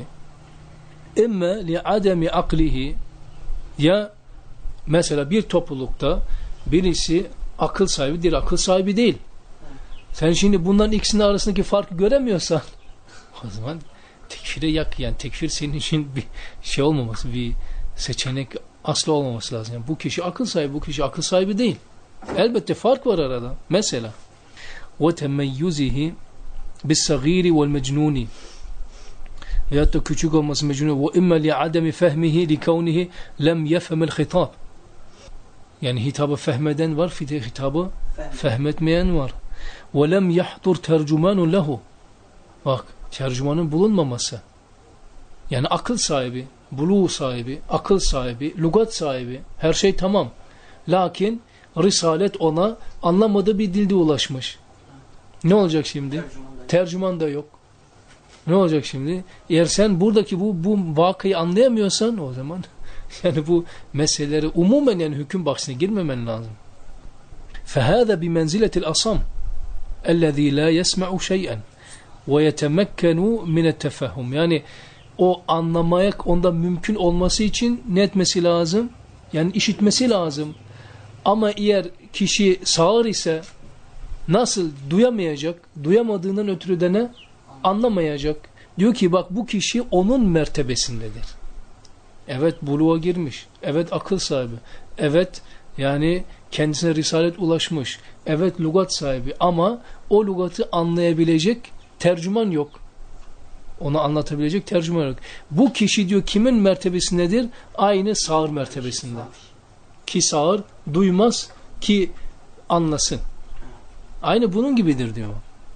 İmme li ademi aklihi, ya mesela bir toplulukta birisi akıl sahibi, diğer akıl sahibi değil. Sen şimdi bunların ikisinin arasındaki farkı göremiyorsan o zaman tekfire yani tekfir senin için bir şey olmaması, bir seçenek asla olmaması lazım. Yani bu kişi akıl sahibi, bu kişi akıl sahibi değil. Elbette fark var arada. Mesela ve temeyyüzihi bis-sagîri vel-mecnûni, veyahut da küçük olması mecnun. Ve imma li ademi fehmihi li kavnihi lem yefhemel hitab. Yani hitabı fehmeden var, hitabı fehmetmeyen var. Ve lem yahdur tercümanun lehu. Bak, tercümanın bulunmaması. Yani akıl sahibi, buluğ sahibi, akıl sahibi, lügat sahibi, her şey tamam. Lakin risalet ona anlamadığı bir dilde ulaşmış. Ne olacak şimdi? Tercüman da yok. Ne olacak şimdi? Eğer sen buradaki bu vakayı anlayamıyorsan o zaman yani bu meseleleri umumen yani hüküm bahsine girmemen lazım. فَهَذَا بِمَنْزِلَةِ الْأَصَمِ الَّذ۪ي لَا يَسْمَعُ شَيْئًا وَيَتَمَكَّنُ مِنَ التَّفَهُمِ. Yani o anlamaya onda mümkün olması için ne etmesi lazım? Yani işitmesi lazım. Ama eğer kişi sağır ise nasıl duyamayacak? Duyamadığından ötürü de ne? Anlamayacak. Diyor ki bak bu kişi onun mertebesindedir. Evet buluğa girmiş. Evet akıl sahibi. Evet yani kendisine risalet ulaşmış. Evet lügat sahibi ama o lügatı anlayabilecek tercüman yok. Onu anlatabilecek tercüman yok. Bu kişi diyor kimin mertebesindedir? Aynı sağır mertebesinde. Ki sağır duymaz ki anlasın. Aynı bunun gibidir diyor.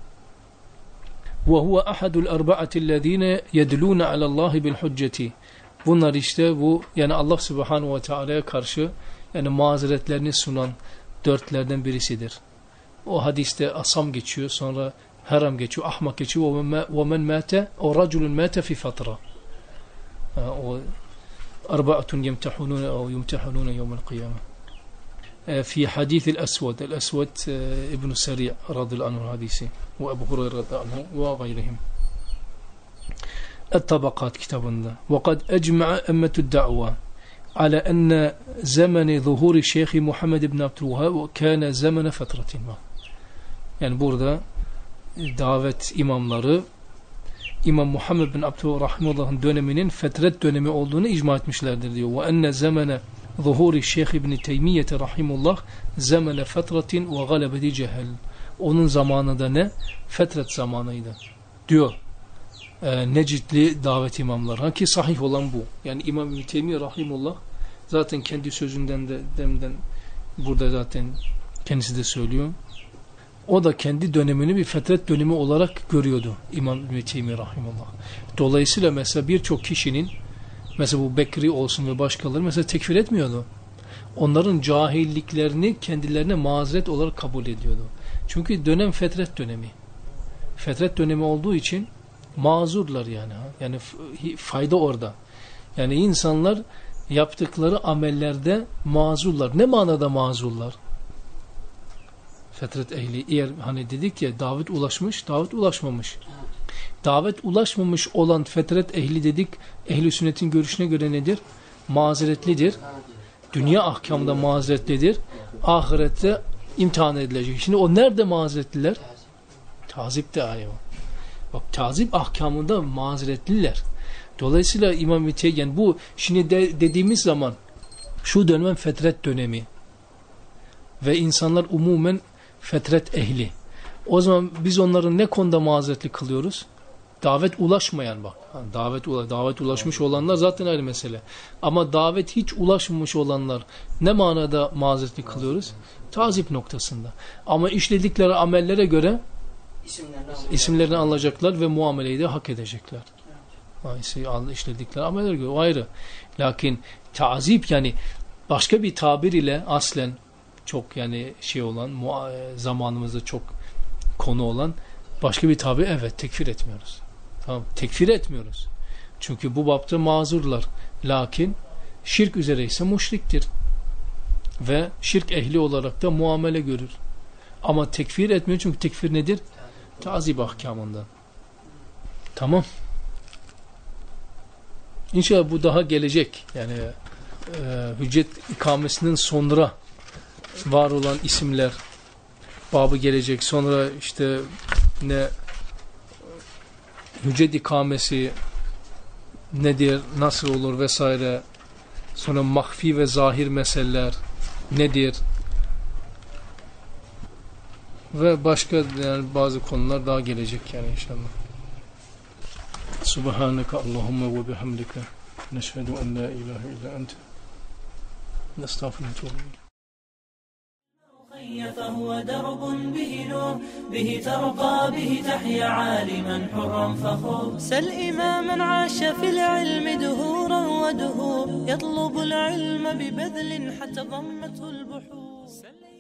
وَهُوَ أَحَدُ الْأَرْبَعَةِ الَّذ۪ينَ يَدْلُونَ عَلَى اللّٰهِ بِالْحُجَّةِ. Bunlar işte bu yani Allah Subhanahu ve Teala'ya karşı yani mazeretlerini sunan dörtlerden birisidir. O hadiste asam geçiyor, sonra haram geçiyor, ahmak geçiyor. وَمَنْ مَاتَ o رَجُلٌ مَاتَ فِي فَطْرَةِ. O أَرْبَعَةٌ يَمْتَحُنُونَ أو يُمْتَحُنُونَ يَوْمَ الْقِيَامَةِ. في حديث الأسود ابن السريع رضي الله عنه hadisi ve Ebu Hureyre radıyallahu anh ve gayrihim. الطبقات kitabında. وقد أجمع أمة الدعوة على أن زمن ظهور الشيخ محمد بن عبد الوهاب كان زمن فترة. Yani burada davet imamları İmam Muhammed bin Abdülvahhab rahimahullah'ın döneminin fetret dönemi olduğunu icma etmişlerdir diyor. وأن زمن ظهور الشيخ ابن تيمية رحمه الله زمن فترة وغلبة جهل. Onun zamanında ne? Fetret zamanıydı diyor. Necitli davet imamları. Ki sahih olan bu. Yani İmam İbn Teymiye rahimullah zaten kendi sözünden de demden burada zaten kendisi de söylüyor. O da kendi dönemini bir fetret dönemi olarak görüyordu İmam İbn Teymiye rahimullah. Dolayısıyla mesela birçok kişinin mesela bu Bekri olsun ve başkaları mesela tekfir etmiyordu. Onların cahilliklerini kendilerine mazeret olarak kabul ediyordu. Çünkü dönem fetret dönemi. Fetret dönemi olduğu için mazurlar yani. Yani fayda orada. Yani insanlar yaptıkları amellerde mazurlar. Ne manada mazurlar? Fetret ehli. Eğer hani dedik ya davet ulaşmış, davet ulaşmamış. Davet ulaşmamış olan fetret ehli dedik. Ehl-i sünnetin görüşüne göre nedir? Mazeretlidir. Dünya ahkamında mazeretlidir. Ahirette imtihan edilecek. Şimdi o nerede mazeretliler? Tazip'te ayol. Bak tazip ahkamında mazeretliler. Dolayısıyla İmam yani bu şimdi dediğimiz zaman şu dönem fetret dönemi ve insanlar umumen fetret ehli. O zaman biz onları ne konuda mazeretli kılıyoruz? Davet ulaşmayan bak. Davet ulaşmış olanlar zaten ayrı mesele. Ama davet hiç ulaşmamış olanlar ne manada mazeretli kılıyoruz? Tazip noktasında. Ama işledikleri amellere göre isimlerini alacaklar ve muameleyi de hak edecekler. İşledikleri amellere göre o ayrı. Lakin tazip yani başka bir tabir ile aslen çok yani şey olan zamanımızda çok konu olan başka bir tabir evet tekfir etmiyoruz. Tamam, tekfir etmiyoruz. Çünkü bu bapta mazurlar. Lakin şirk üzere ise müşriktir. Ve şirk ehli olarak da muamele görür. Ama tekfir etmiyor çünkü tekfir nedir? Tazip ahkamından. Tamam. İnşallah bu daha gelecek. Yani hüccet ikamesinden sonra var olan isimler babı gelecek. Sonra işte ne hüccet ikamesi nedir, nasıl olur vesaire. Sonra mahfi ve zahir meseleler nedir? Ve başka yani bazı konular daha gelecek yani inşallah. Subhaneke Allahümme ve bihamdike neşhedü en la ilahe illa ente nestağfiruke. فهو درب به نور به ترقى به تحيا عالما حرا فخور سل إماما عاش في العلم دهورا ودهور يطلب العلم ببذل حتى ضمته البحور